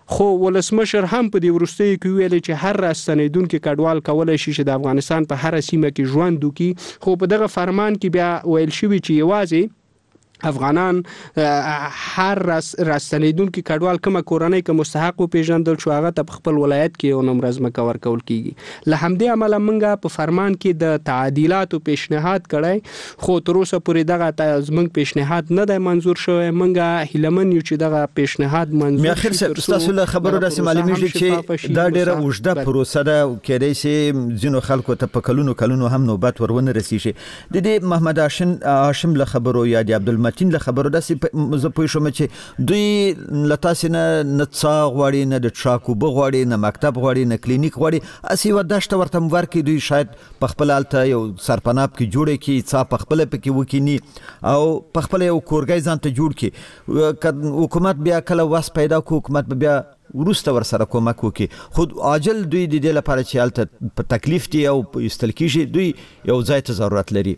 خو ولسمشر هم په دې وروستیو کې ویل چې هر راستنیدونکي کډوال کولای شي چې د افغانستان په هر سیمه کې ژوند وکړي. خو په دغه فرمان کې بیا ویل شوی چې یوازې افغانان هر راستنیدونکي کډوال کومه کورنۍ که مستحق وپېژندل شو هغه ته په خپل ولایت کې یو نمره ځمکه ورکول کیږي. له همدې امله موږ په فرمان کې د تعدیلاتو پیشنهاد کړی خو تر اوسه پورې دغه زموږ پیشنهاد نه دی منظور شوی. موږ هیلمن یو چې دغه پیشنهاد منظور شي. اخر تاسو له خبرو داسې معلومیږي چې دا ډیره اوږده پروسه ده کېدای شي ځینو خلکو ته په کلونو هم نوبت ورونه رسیږي. د دې محمد هاشم له خبرو یا د عبدالمتین له خبرو داسې زه پوه شوم چې دوی له تاسې نه څا غواړي نه د ټراکوبه غواړي نه مکتب غواړي نه کلینیک غواړي هسې یوه دشته ورته ورکړي دوی شاید په خپله هلته یو سرپناه پکې جوړه کړي څا په خپله پکې وکیني او په خپله یو کورګی ځان ته جوړ کړي. حکومت بیا کله وس پیدا کړو حکومت بیا وروسته ورسره کومک وکړي. خو عاجل دوی د دې لپاره چې هلته په تکلیف دي او ایستل کېږي دوی یو ځای ته ضرورت لري.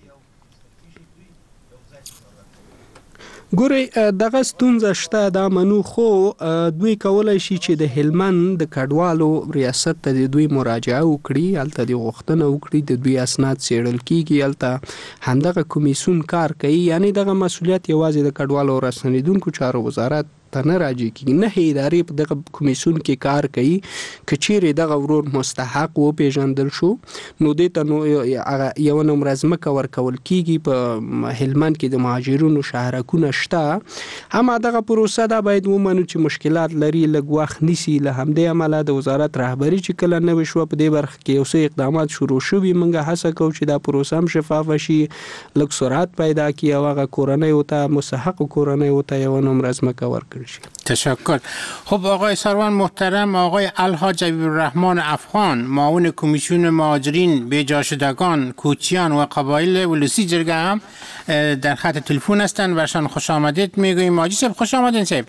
ګورئ دغه ستونزه شته دا منو خو دوی کولای شي چې د هلمند د کډوالو ریاست ته د دوی مراجعه وکړي هلته د غوښتنه وکړي د دوی اسناد څېړل کیږي هلته همدغه کمیسیون کار کوي. یعنی دغه مسؤلیت یوازې د کډوالو راستنیدونکو چارو وزارت ته نه راجع کیږي. نه ادارې په دغه کمیسیون کې کار کوي. که چیرې دغه ورور مستحق وپېژندل شو نو دې ته یو نمره ځمکه ورکول کیږي. په هلمند کې د مهاجرینو شهرکونه شته. هم دغه پروسه دا باید ومنو چې مشکلات لري لږ وخت نیسي. له همدې امله د وزارت رهبري چې کله نوې شوه په دې برخه کې یو څه اقدامات شروع شوي. موږ هڅه کوو چې دا پروسه هم شفافه شي لږ سرعت پیدا کړي او هغه کورنیو ته مستحق کورنیو ته یو نمره ځمکه ورکړي. تشکر. خب آقای ساروان محترم، آقای الحاج عبدالرحمن افغان معاون کمیسیون مهاجرین بیجا شدگان کوچیان و قبایل ولسی جرگه هم در خط تلفن هستند و خوش آمدید میگوییم. حاجی صاحب خوش آمدین. صاحب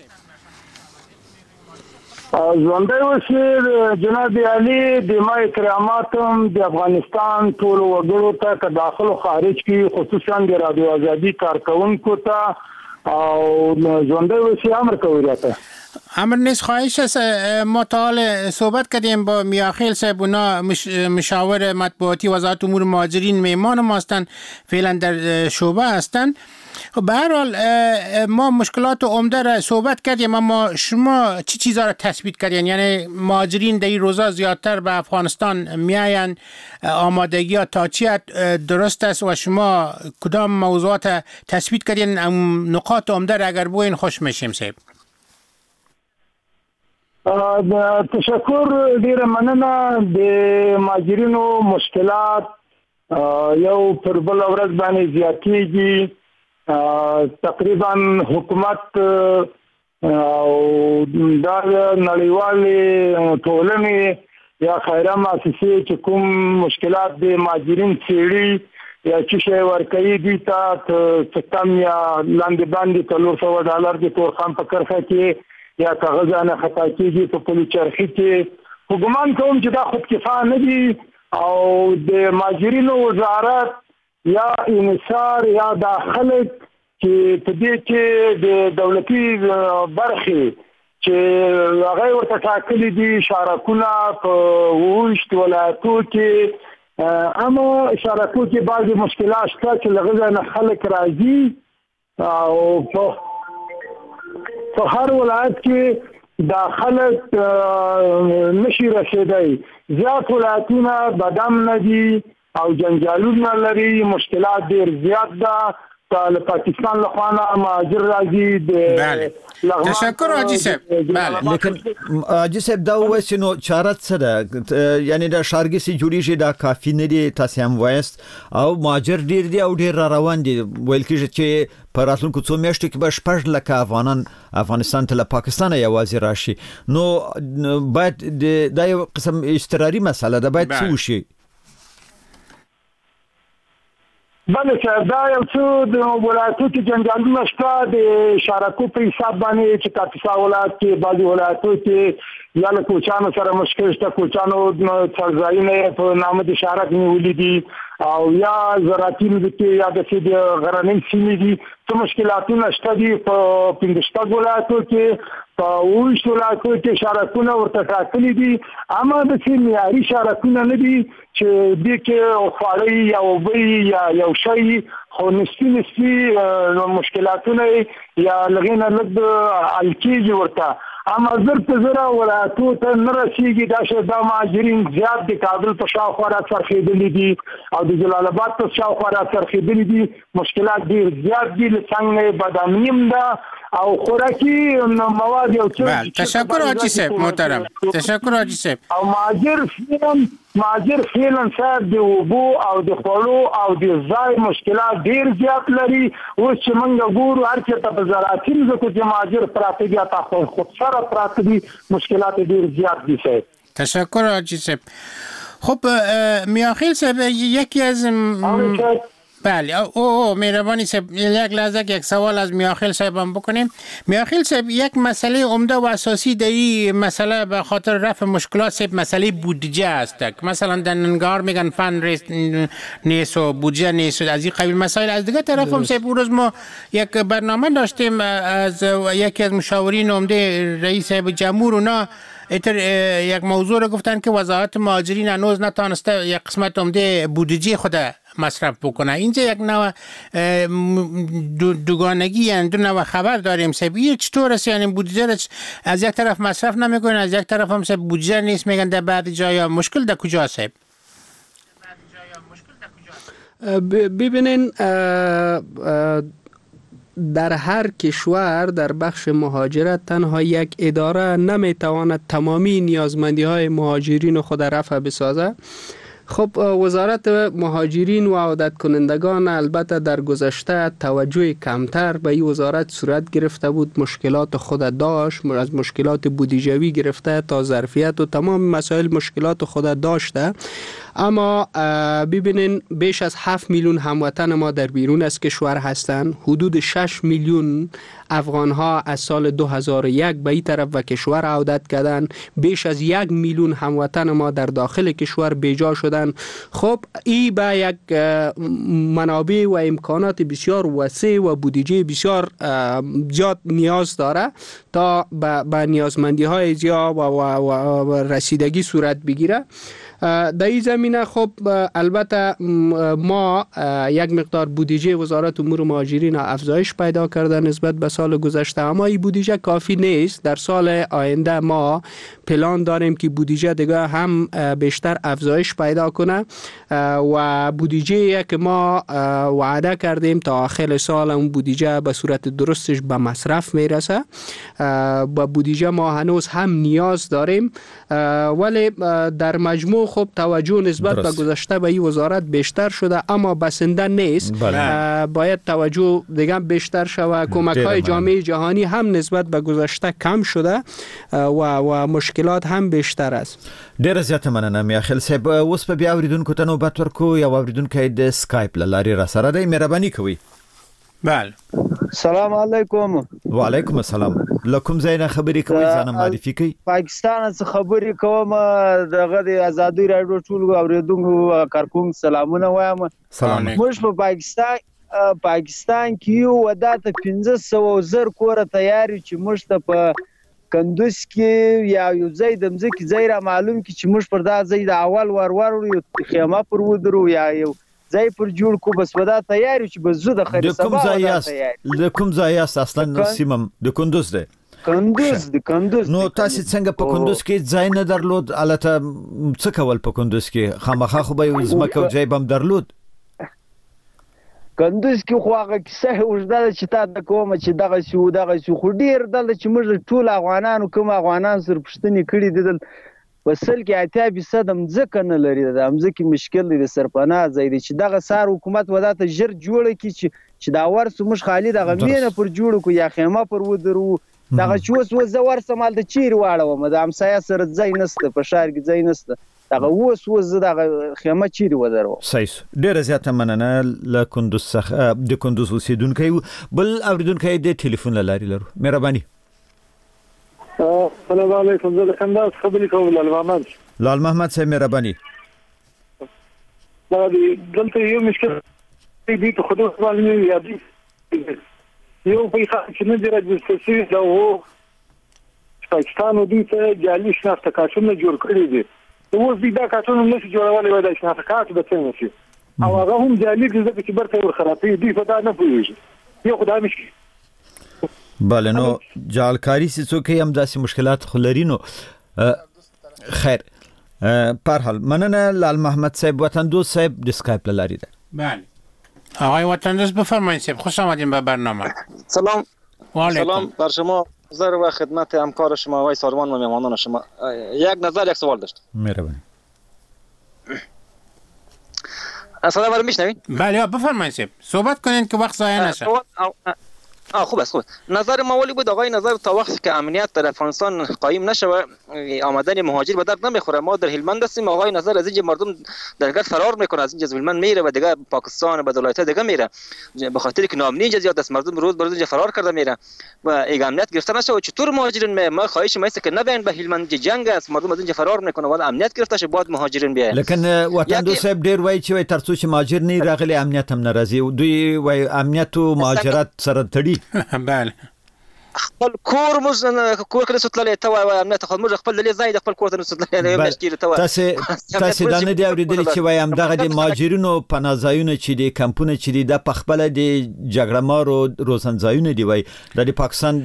ژوندی اوسئ جناب علي. د ما کراماتم د افغانستان ټول وګړو ته که داخل و خارج کې خصوصا د رادیو آزادي کارکونکو ته او ژوندی اوسئ امر کوي راته. امر نیست. خواهش است ما تا حال صحبت کردیم با میاخیل صاحب. اونا مشاور مطبوعاتی وزارت امور مهاجرین میهمان ما هستند فعلا در شعبه هستند. به هر حال ما مشکلات عمده را صحبت کردیم اما شما چی چیزا را تثبیت کردین؟ یعنی مهاجرین در این روزا زیادتر به افغانستان میاین آمادگی ها تا چی درست است و شما کدام موضوعات تثبیت کردین؟ نقاط عمده را اگر بگوین خوش میشیم. صاحب تشکر. ډیره مننه. د مهاجرینو مشکلات یو پر بل ورځ باندې زیاتېږي. تقریبا حکومت او دا نړیوالې ټولنې یا خیریه مؤسسې چې کوم مشکلات د مهاجرین څېړي یا چې شی ورکوي دوی ته څه کم یا لاندې باندې $400 د تورخم په کرښه کې یا کاغذ نه خطا کېږي په پلي چرخي کې. خو ګمان کوم چې دا خودکفا نه دي او د مهاجرینو وزارت یا انحصار یا دا خلک چې په دې کې د دولتي برخې چې هغه ورته ټاکلي دي شارکونه په 28 ولایتو کې اما شارکو کې بعضې مشکلات شته چې له هغه نه خلک راځي او په هر ولایت کې دا خلک نشي رسېدی. زیات ولایتونه بدم نه دي او جنجالونه لري. مشکلات ډېر زیات ده. له پاکستان له خوا نه مهاجر راځي. بله تشکر حاجی صاحب. بله لیکن حاجی صاحب دا وایي چې نو چاره څه ده؟ یعنی دا ښارګي سي جوړیږي دا کافي نه دي تاسې هم وایست او مهاجر ډېر دي او ډېر را روان دي. ویل کېږي چې په راتلونکو څو میاشتو کې به 6 لکه افغانان افغانستان ته له پاکستانه یوازې راشي. نو باید دا یو قسم اضطراري مسله ده. باید څه وشي؟ بله صاحب دا یو څه د ولایتو کې جنجالونه شته د شارکو په حساب باندې چې کاپیسا ولایت کې بعضې ولایتو کې یا له کوچانو سره مشکل شته. کوچانو څړځایونه په نامه د شارک نیولي دي او یا زراعتي کې یا داسې د غرنۍ سیمې دي څه مشکلاتونه شته دي په 15 ولایتو کې. په وښو لاکو کې شارکونه ورته ټاکلي دي اما د سي معیاري شارکونه نه دي چې د کې خواړی یا وبې یا یو شی خو نسبی مشکلاتونه یا لغینه لږ الکیږي ورته اما زر په زر ولایتو ته نه رسیږي دا چې دا مهاجرین زیات د کابل په شاوخوا را څرخېدلي دي او د جلال آباد په شاوخوا را څرخېدلي دي مشکلات ډېر زیات دي له څنګه بادامیم ده او خوراکي مواد یو څه تشکر حاجی صاحب محترم تشکر حاجی صاحب او مهاجر فعلا صاحب د وبو او د خوړو او د ځای مشکلات ډیر زیات لري اوس چې موږ ګورو هر څه ته په زراعتي ځکه چې مهاجر پراته دي تاسو خود سره پراته دي مشکلات ډیر زیات دي صاحب تشکر حاجی صاحب خب میاخیل صاحب یکی از بله مهربانی صاحب یک لحظه یک سوال از میاخیل صاحب هم بکنیم میاخیل صاحب یک مسئله عمده و اساسی در این مسئله به خاطر رفع مشکلات صاحب مسئله بودجه است مثلا در ننگار میگن فند نیست و بودجه نیست از این قبیل مسائل از دیگه طرف هم صاحب روز ما یک برنامه داشتیم از یکی از مشاورین عمده رئیس جمهور اونا یک موضوع رو گفتن که وزارت مهاجرین هنوز نتونسته یک قسمت عمده بودجه خود مصرف بکنه اینجا یک نوع دوگانگی یعنی دو نوع خبر داریم سبیه چطور است یعنی بودجه از یک طرف مصرف نمیکنن از یک طرف هم سب بودجه نیست میگن در بعضی جایا مشکل در کجا سب ببینین در هر کشور در بخش مهاجرت تنها یک اداره نمیتواند تمامی نیازمندی های مهاجرین خود رفع بسازه. خب وزارت مهاجرین و عودت کنندگان البته در گذشته توجه کمتر به این وزارت صورت گرفته بود، مشکلات خود داشت، از مشکلات بودجوی گرفته تا ظرفیت و تمام مسائل مشکلات خود داشته. اما ببینین بیش از 7 میلیون هموطن ما در بیرون از کشور هستند. حدود 6 میلیون افغان ها از سال 2001 به این طرف و کشور عودت کردند. بیش از 1 میلیون هموطن ما در داخل کشور بیجا شدند. خب این به یک منابع و امکانات بسیار وسیع و بودجه بسیار زیاد نیاز داره تا به نیازمندی های زیاد و رسیدگی صورت بگیره. در این زمینه خب البته ما یک مقدار بودجه وزارت امور مهاجرین افزایش پیدا کرده نسبت به سال گذشته، اما این بودجه کافی نیست. در سال آینده ما پلان داریم که بودجه دیگه هم بیشتر افزایش پیدا کنه و بودجه که ما وعده کردیم تا آخر سال اون بودجه به صورت درستش به مصرف میرسه. با بودجه ما هنوز هم نیاز داریم ولی در مجموع خب توجه نسبت به گذشته به این وزارت بیشتر شده اما بسنده نیست. باید توجه دیگه بیشتر شود. کمک های جامعه جهانی هم نسبت به گذشته کم شده و مشکلات هم بیشتر است. ډیر زیاته مننه میاخیل صاحب. اوس په بیا اوریدونکو ته نوبت ورکو یا اوریدونکو د سکایپ لاري را سره دی. مهرباني کوي. بله سلام علیکم. وعلیکم السلام. لکم زینا خبرې کوي ځان معرفي کوي. پاکستان څخه خبرې کوم دغه د آزادۍ راډیو ټول اوریدونکو کارکوم سلامونه وایم. سلام. موږ په پاکستان کې یو وداته 1500 کور تیاری چې موږ ته په کندوز کې یا یو ځای د مځکې ځای را معلوم کی چې موږ پر دا ځای د اول ور یو خیمه پر ودرو یا یو ځای پر جوړ کو بس ودا تیاری چې بزو د خیر سبا د کوم ځای است اصلا سیمم د کندوز ده. کندوز نو تاسو څنګه په کندوز کې ځای نه درلود؟ البته څه کول په کندوز کې؟ خامخا خو به زمکه او ځای بم درلود. کندوز کې خو هغه کیسه وژدل چې تا د کومه چې دغه شو خو ډیر دل چې موږ ټول افغانانو کوم افغانان سره پښتني کړي دي وسل کې 80% ځکه نه لري د امځکه مشکل دي سرپناه ځای دي چې دغه سار حکومت وداته جر جوړه کی چې دا ورس موږ خالي دغه مینه پر جوړ کو یا خیمه پر ودرو دغه چوس وزور سمال د چیر واړو مدام سیا سره ځای نسته په شهر کې ځای نسته دغه وس دغه خیمه چیر ودرو. صحیح. ډیره زیاته مننه له کندوز څخه د کندوز اوسیدونکو بل اوریدونکو د ټلیفون لاري لرو. مهرباني. السلام علیکم. زه د کندهار خبرې کوم. لال محمد صاحب مهرباني. دا دلته یو مشکل دی ته خود معلومه یادی یو پیسې چې نه دی راځي دا وو پاکستان دوی ته جعلي شناخته کارتونه جوړ کړي دي. اوس دوی دا کارتونه نشي جوړولای وای د شناخته کارت به څنګه شي او هغه هم جعلي دي چې برته ور خرابې دي په دا نه پوهیږي یو خدای مشکل. بله نو جعلکاری څوک هم داسې مشکلات خلرینو. خیر پر حال مننه لال محمد صاحب وطن دوست صاحب د اسکایپ لاری ده. بله آقای وطن دوست بفرمایید صاحب، خوش آمدین به برنامه. سلام. سلام بر شما حضور و خدمت همکار شما آقای ساروان و مهمانان شما. یک نظر یک سوال داشت. مهربانی. صدا رو میشنوید؟ بله بفرمایید صاحب، صحبت کنین که وقت ضایع نشه. خوب است. نظر ما ولی بود آقای نظر تا وقتی که امنیت در افغانستان قایم نشه آمدن مهاجر به درد نمیخوره. ما در هلمند هستیم، آقای نظر از اینجا مردم درگاه فرار میکنه، از اینجا هلمند میره و دیگه پاکستان و ولایت دیگه میره به خاطر که نامنی اینجا زیاد است، مردم روز بروز اینجا فرار کرده میره و امنیت گرفته نشه. و چطور مهاجرین ما خواهش ما است که نبین به هلمند جنگ است، مردم از اینجا فرار میکنه ولی امنیت گرفته شه بعد مهاجرین بیاین. لیکن وطن دو صاحب ډیر وای چې ترڅو چې مهاجر نه راغلي امنیت هم ناراضي دوی وای امنیت او مهاجرت سره تړي. بله خپل کور موږ کور کې ستللې ته وای امنیت خو موږ خپل دلې ځای د خپل کور ته ستللې مشکل ته وای. تاسو دا نه دی اوریدلی چې وای هم دغه د مهاجرینو پناهځایونه چې د کمپونه چې د پخپل د جګړهمارو روزنځایونه دی وای د پاکستان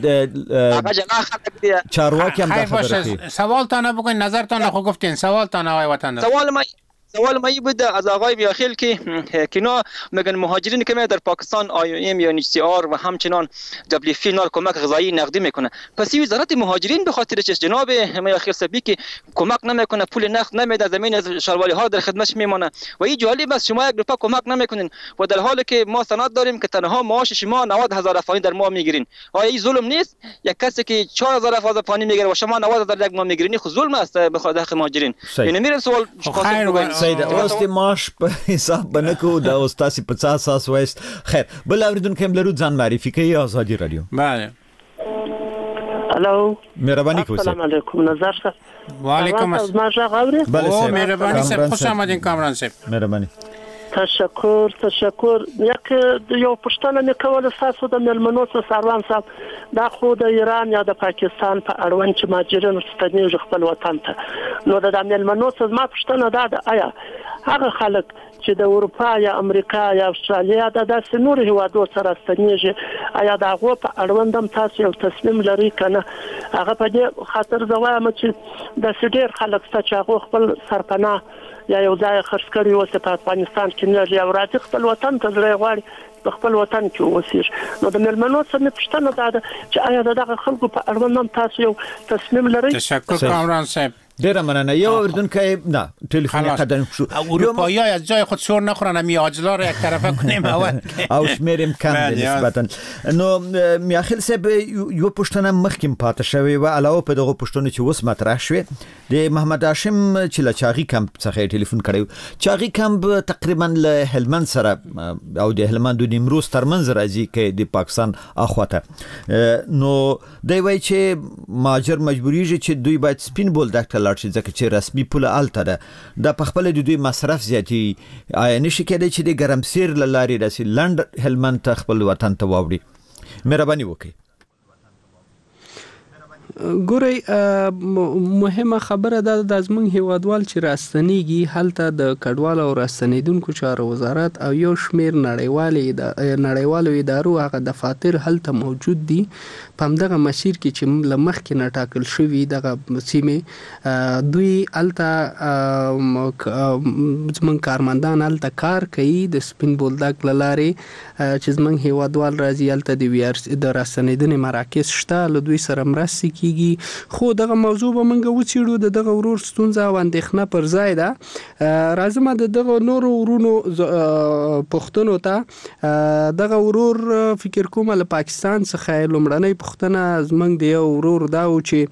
چارواکي هم دا خبره کوي. سوال تا نه بکنین، نظرتان خو گفتین، سوال تا نه وای وطن دوست. سوال ما بود از آقای میاخیل که اینا میگن مهاجرین که در پاکستان IOM یا NHCR و همچنان WFP اینا کمک غذایی نقدی میکنه. پس این وزارت مهاجرین به خاطر چه جناب میاخیل سبی که کمک نمیکنه، پول نقد نمیده، زمین شاروالی ها در خدمتش میمونه و این جالب است شما یک روپا کمک نمیکنین و در حالی که ما سند داریم که تنها معاش شما 90,000 افغانی در ماه میگیرین. آیا این ظلم نیست؟ یک کسی که 4,000 افغانی میگیره و شما 90,000 در ماه میگیرین خود ظلم است به خاطر مهاجرین. یعنی میرن سوال سید اوس معاش په حساب بنکو دا اوس تاسو 50 اساس وایست. خیر بل اوریدونکو هم لرو ځان معرفي کوي آزادی رادیو. بله الو مهرباني کوئ. السلام علیکم نظر صاحب. وعلیکم السلام. ما غوړې. بله صاحب مهرباني صاحب، خوش آمدین کامران صاحب. مهرباني. تشکر. یک یو پښتنه مې کوله تاسو د ملمنو څخه ساروان صاحب دا خو د ایران یا د پاکستان په اړوند چې مهاجرین ستنیږي خپل وطن ته، نو د ملمنو څخه ما پښتنه دا ده آیا هغه خلک چې د اروپا یا امریکا یا استرالیا د داسې نور هیوادو سره ستنیږي آیا دا غو په اړوند هم تاسو یو تصمیم لري کنه؟ هغه په دې خاطر زوایم چې د ډېر خلک چې هغه خپل سرپناه یا یو ځای خرڅ کړی اوسه په افغانستان کې نه یا راځي خپل وطن ته ځای غواړي په خپل وطن کې اوسېږي. نو د ملمنو څخه پوښتنه ده چې آیا دغه خلکو په اړوند هم تاسو یو تصمیم لرئ؟ تشکر کامران صاحب. ډیره مننه. یو اردنکای نه ټلیفون قدم شو اروپایی از جای خود شور نخورن میاجلا رو یک طرفه کنیم او شمیرم کم دی نسبتا. نو میاخیل صاحب یو پښتنه مخکیم پاتې شوی و علاوه په دغه پښتنه چې وس مطرح شوی د محمد هاشم چې له چاغي کمپ څخه ټلیفون کړو. چاغي کمپ تقریبا له هلمند سره او د هلمند د نیمروز ترمنځ راځي کې د پاکستان اخواته. نو دوی وایي چې مهاجر مجبوریږي چې دوی باید سپین بولدک ځکه چې رسمي پول آلته ده د پخپل د دوی مصرف زیاتی آیا نشي کېدای چې د ګرمسیر لارې راسي لند هلمند ته خپل وطن ته واوړي؟ مهرباني وکړئ. ګورئ مهمه خبره ده د زمونږ هیوادوال چې راستنیږي هلته د کډوال او راستنیدونکو چارو وزارت او یو شمیر نړیوالو ادارو هغه دفاتر هلته موجود دي. په همدغه مسیر کې چې لمخ کې نه ټاکل شوي دغه سیمې دوی هلته زمونږ کارمندان هلته کار کوي د سپین بولدک له لارې چې زمونږ هیوادوال راځي هلته د راستنیدنې مراکز شته له دوی سره مرستې کیږي. خو دغه موضوع به موږ وڅېړو د دغه ورور ستونزه او اندېښنه پر ځای ده. راځم د دغه نورو ورونو پښتنو ته. دغه ورور فکر کوم له پاکستان څخه لومړنۍ پښتنه زمونږ د یو ورور دا و چې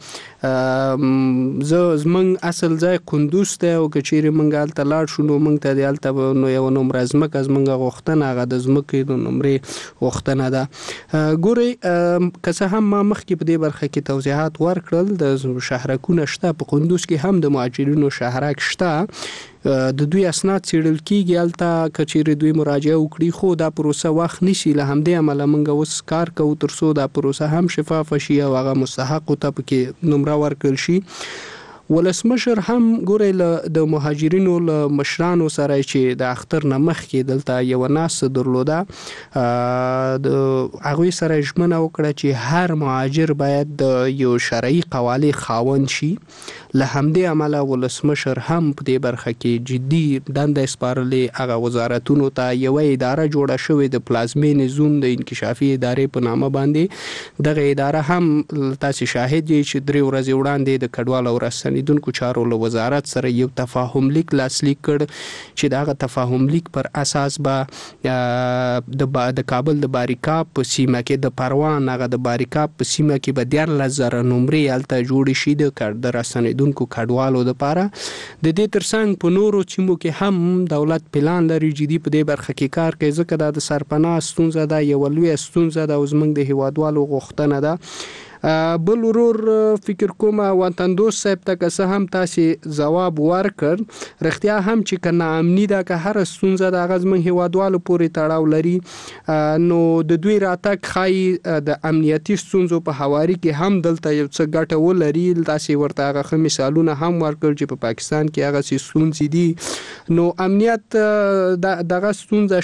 زمونږ اصل ځای کندوز دی او که چیرې موږ هلته لاړ شو نو موږ ته د هلته یو نومره ځمکه زموږ غوښتنه هغه د ځمکې د نومرې غوښتنه ده. ګورئ که څه هم ما مخکې په دې برخه کې توضیحات اطلاعات ورکړل د شهرکونه شته په قندوز کې هم د مهاجرینو شهرک شته د دوی اسناد څېړل کیږي الته کچېرې دوی مراجعه وکړي خو دا پروسه وخت نیسي له همدې امله موږ اوس کار کوو ترڅو دا پروسه هم شفافه شي او هغه مستحقو ته پکې نمره ورکړل شي ولسمشر هم ګورې له د مهاجرینو له مشرانو سره چې د اختر نه مخکې دلته یو ناسته درلوده د هغوی سره ژمنه وکړه چې هر مهاجر باید د یو شرعي قوالې خاوند شي له همدې امله ولسمشر هم په دې برخه کې جدي دنده سپارلې هغه وزارتونو ته یوه اداره جوړه شوې د پلازمینې زون د انکشافي ادارې په نامه باندې دغه اداره هم تاسې شاهد یې چې 3 ورځې وړاندې د کډوالو او راستنېدونکو چارو له وزارت سره یو تفاهم لیک لاسلیک کړ چې دغه تفاهم لیک پر اساس به د کابل د باریکاب په سیمه کې د پروان هغه د باریکاب په سیمه کې به 14,000 نمرې هلته جوړې شي د راستنېدونکو کډوالو لپاره د دې ترڅنګ په نورو سیمو کې هم دولت پلان لري جدي په دې برخه کې کار کوي ځکه دا د سرپناه ستونزه ده یوه لویه ستونزه ده او زموږ د هیوادوالو غوښتنه ده بل ورور فکر کوم وطندوس صاحب ته که څه هم تاسې ځواب ورکړ رښتیا هم چې که ناامني ده که هره ستونزه د هغه زموږ هیوادوالو پورې تړاو لري نو د دوی راتګ ښایي د امنیتي ستونزو په هواري کې هم دلته یو څه ګټه ولري تاسې ورته هغه ښه مثالونه هم ورکړل چې په پاکستان کې هغسې ستونزې دي نو امنیت دغه ستونزه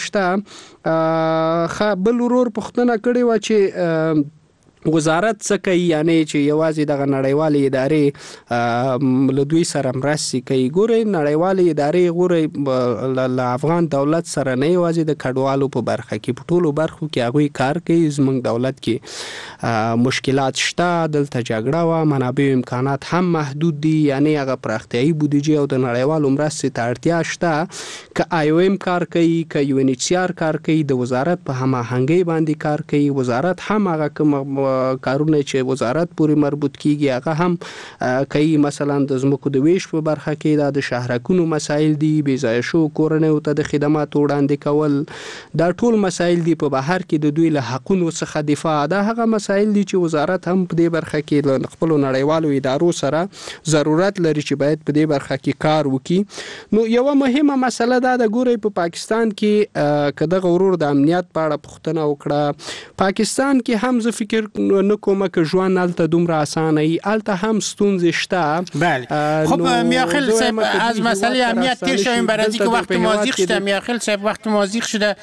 شته بل ورور پوښتنه کړې وه چې وزارت څه کوي یعنی چې یوازې دغه نړیوالې ادارې له دوی سره مرستې کوي ګورئ نړیوالې ادارې ګورئ له افغان دولت سره نه یوازې د کډوالو په برخه کې په ټولو برخو کې هغوی کار کوي زموږ دولت کې مشکلات شته دلته جګړه وه منابع امکانات هم محدود دي یعنی هغه پراختیایي بودیجې او د نړیوالو مرستې ته اړتیا شته که IOM کار کوي که UNHCR کار کوي د وزارت په هماهنګۍ باندې کار کوي وزارت هم هغه کوم کارونه چې وزارت پورې مربوط کیږي هغه هم کوي مثلا د ځمکو د ویش په برخه کې دا د شهرکونو مسایل دي بې ځایه شوو کورنیو ته د خدماتو وړاندې کول دا ټول مسایل دي په بهر کې د دوی له حقونو څخه دفاع دا هغه مسایل دي چې وزارت هم په دې برخه کې له خپلو نړیوالو ادارو سره ضرورت لري چې باید په دې برخه کې کار وکړي نو یوه مهمه مسله دا د ګورئ په پاکستان کې که دغه ورور د امنیت په اړه پوښتنه وکړه پاکستان کې هم زه فکر نه کومه که ژوند هلته دومره اسانه وي هلته هم ستونزې شته بله خب میاخیل صاحب از مسئله امنیت تیر شویم برای اینکه وقت مازیق شده میاخیل صاحب وقت مازیق شده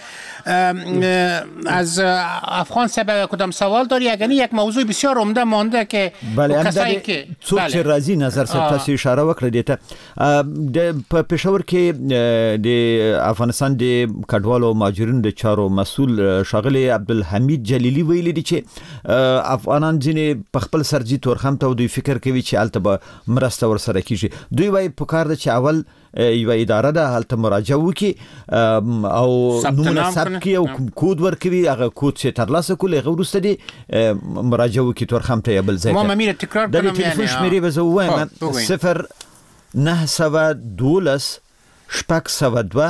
از افغان صاحب کدام سوال داری اگر یک موضوع بسیار عمده مانده که کسایی که څوک چې راځي نظر صاحب تاسو اشاره وکړه دیته په پېښور کې د افغانستان د کډوالو مهاجرینو د چارو مسول شاغلی عبدالحمید جلیلی ویلي دي چې افغانان ځینې په خپل سرجي تورخم ته دوی فکر کوي چې هلته به مرسته ورسره کیږي دوی وایي پکار ده چې اول یوه اداره ده هلته مراجعه وکړي او نومونه ثبت کړي او کود ورکوي هغه کود چې ترلاسه کړي هغه وروسته دې مراجعه وکړي تورخم ته یا بل ځای ته د ټلیفون شمېرې به زه ووایم 912 602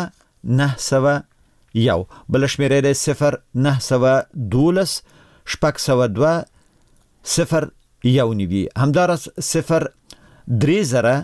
901 بله شمېره دی 0912 602 019 همدارس 030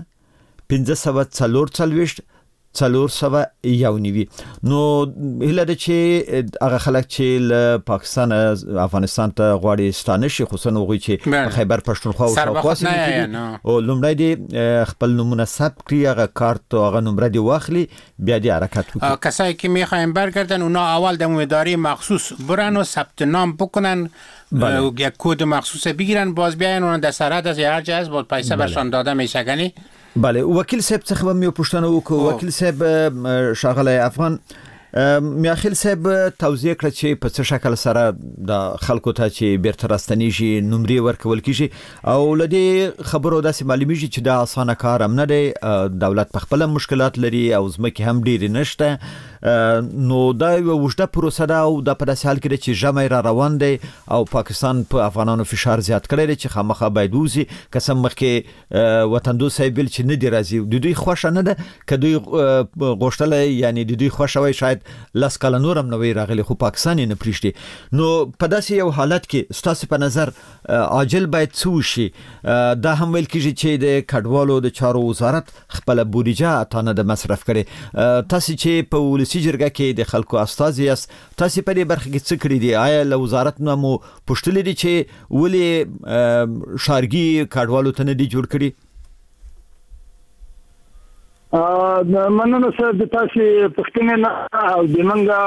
544 419 نو هله د چې هغه خلک چې له پاکستان افغانستان ته غواړي ستانه شي خصوصا هغوی چې خیبر پښتونخوا او شاوخوا سیمې کې او لومړی دې خپل نمونه ثبت کړي هغه کارت او هغه نمره دې واخلي بیا دې حرکت وکړي کسایی که میخوایم برگردن اونا اول در اداره مخصوص برن و ثبت نام بکنن یک کد مخصوص بگیرن باز بیاین اون در سرحد از هر جا از بود پیسه برشان داده میشه گنی بله وکیل صاحب څخه به مې پوښتنه وکړو وکیل صاحب شاغلی افغان میاخیل صاحب توضیح کړ چې په څه شکل سره د خلکو ته چې بیرته راستنیږي نمرې ورکول کیږي او لدې خبرو داسې معلومیږي چې دا اسانه کار هم نه دی دولت په خپل مشکلات لري او ځمکې هم ډېرې نشته نو دا یوه اوږده پروسه ده او دا په داسې حال کې ده چې ژمی را روان دی او پاکستان په افغانانو فشار زیات کړی دی چې خامخا باید ووځي قسم مخکې وطندوس صاحب ویل چې نه دي راځي د دوی خوښه نه ده که دوی غوښتلی یعنې د دوی خوښه وای شاید باید لاس کال نورم نوې راغلي خو پاکستان نه پریشتي نو په داسې یو حالت کې ستاسو په نظر عاجل باید څه شي دا هم ویل کیږي چې د کډوالو د چارو وزارت خپل بودیجه اتانه د مصرف کړي تاسو چې په ولسی جرګه کې د خلکو استاد یاست تاسو په دې برخه کې څه کړی دی آیا له وزارت نه مو پوښتلې دي چې ولې شارګي کډوالو ته نه دي جوړ کړي مننه سره د تاسو پښتنه نه او د منګه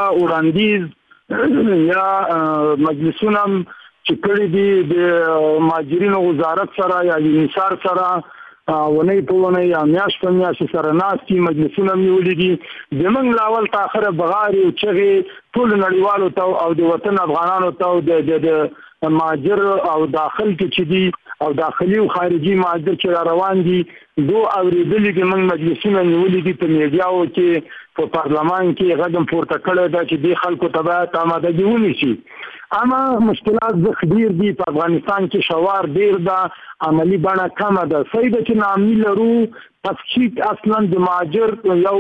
وړاندیز یا مجلسونه چې کړی دي د ماجرینو وزارت سره یا د انصار سره ونې په ونې یا میاش په میاش سره ناستي مجلسونه نیولې دي د من لاول تاخره بغاري او چغي ټول نړیوالو ته او د وطن افغانانو ته د ماجر او داخل کې چې دي او داخلي او خارجي ماجر چې روان دي دو اوریدلې کې من مجلسونه نیولې دي په میډیاو کې په پارلمان کې غږم پورته کړی دا چې د خلکو تبعات آمادګي ونیسي اما مشکلات ډیر دي په افغانستان کې شوار ډیر ده عملی بڼه کمه ده صحیح ده چې نامي لرو تفکیک اصلا د ماجر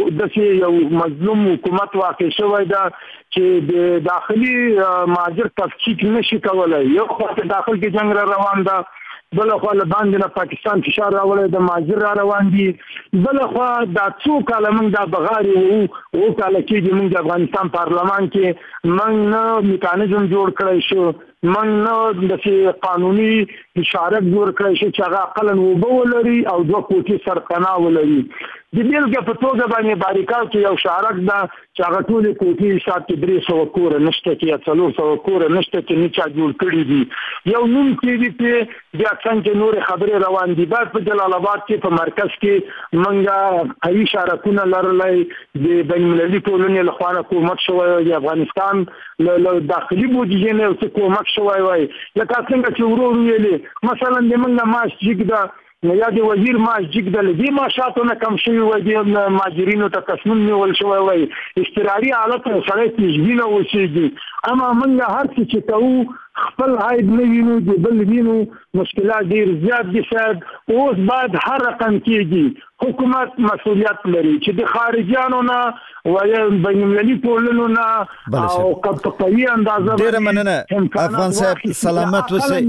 یو مظلوم حکومت واقع شوی ده چې د داخلي ماجر تفکیک نشي کولای یو خو داخل کې جنگ روان ده بل خو له باندې نه پاکستان فشار راوړی د ماجر روان دي بل خو دا څو کاله موږ د بغاري او کاله کې موږ د افغانستان پارلمان کې موږ نه میکانیزم جوړ کړی شو موږ نه د قانوني اشاره جوړ کړی شو چې هغه اقلن وبولري او دوه کوټي سرپناه ولري د بیلګې په توګه باندې باریکاو کې یو شارک ده چې هغه ټول کوټي شات 300 کور نشته کې 400 کور نشته چې نچا جوړ کړی دي یو نوم کې دي بیا څنګه نور خبرې روان دي بعد په جلال آباد کې په مرکز کې منګه ای شارکونه لرلې د بین المللي ټولنې له خوا حکومت شوی د افغانستان له داخلي بودیجې نه څه کومک شوی وای لکه څنګه چې ورور ویلې مثلا د منګه ماش جګدا یا د وزیر ماش جګدل دي ماشاتو نه کم شوی وای د ماجرینو ته تصمیم نیول شوی وای استراري حالت سره تشبینه وشيږي اما منګه هر څه چې تو خپل عید نه وینو د بل وینو مشکلات ډیر زیات دي شاید اوس بعد هر رقم کېږي حکومت مسؤلیت لري چې د خارجيانو نه وای بین المللي ټولنو نه او قطعي اندازه ډیر مننه افغان صاحب سلامت اوسئ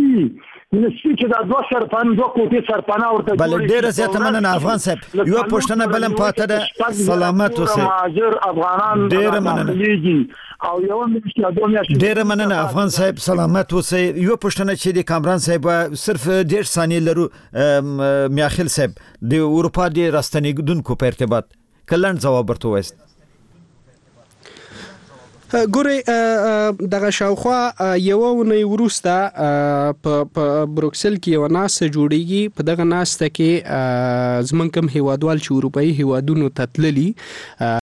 نشي چې دا دوه سرپان دوه کوټي سرپانا ورته بل ډیر زیاته مننه افغان صاحب یو پښتنه بلم پاته ده سلامت اوسئ ماجر افغانان ډیر مننه او یو مشکل ډیر مننه افغان صاحب سلامت اوسئ یو پښتنه چې د کامران صاحب صرف 1.5 ثانیې لرو میاخیل صاحب د اروپا د راستنیدونکو په ارتباط کلن جواب ورته وست ګوري دغه شاوخوا یو ونې وروسته په بروکسل کې یو ناسه جوړیږي په دغه ناسته کې زمونږ کوم هیوادوال چې اروپאי هیوادونو ته تللي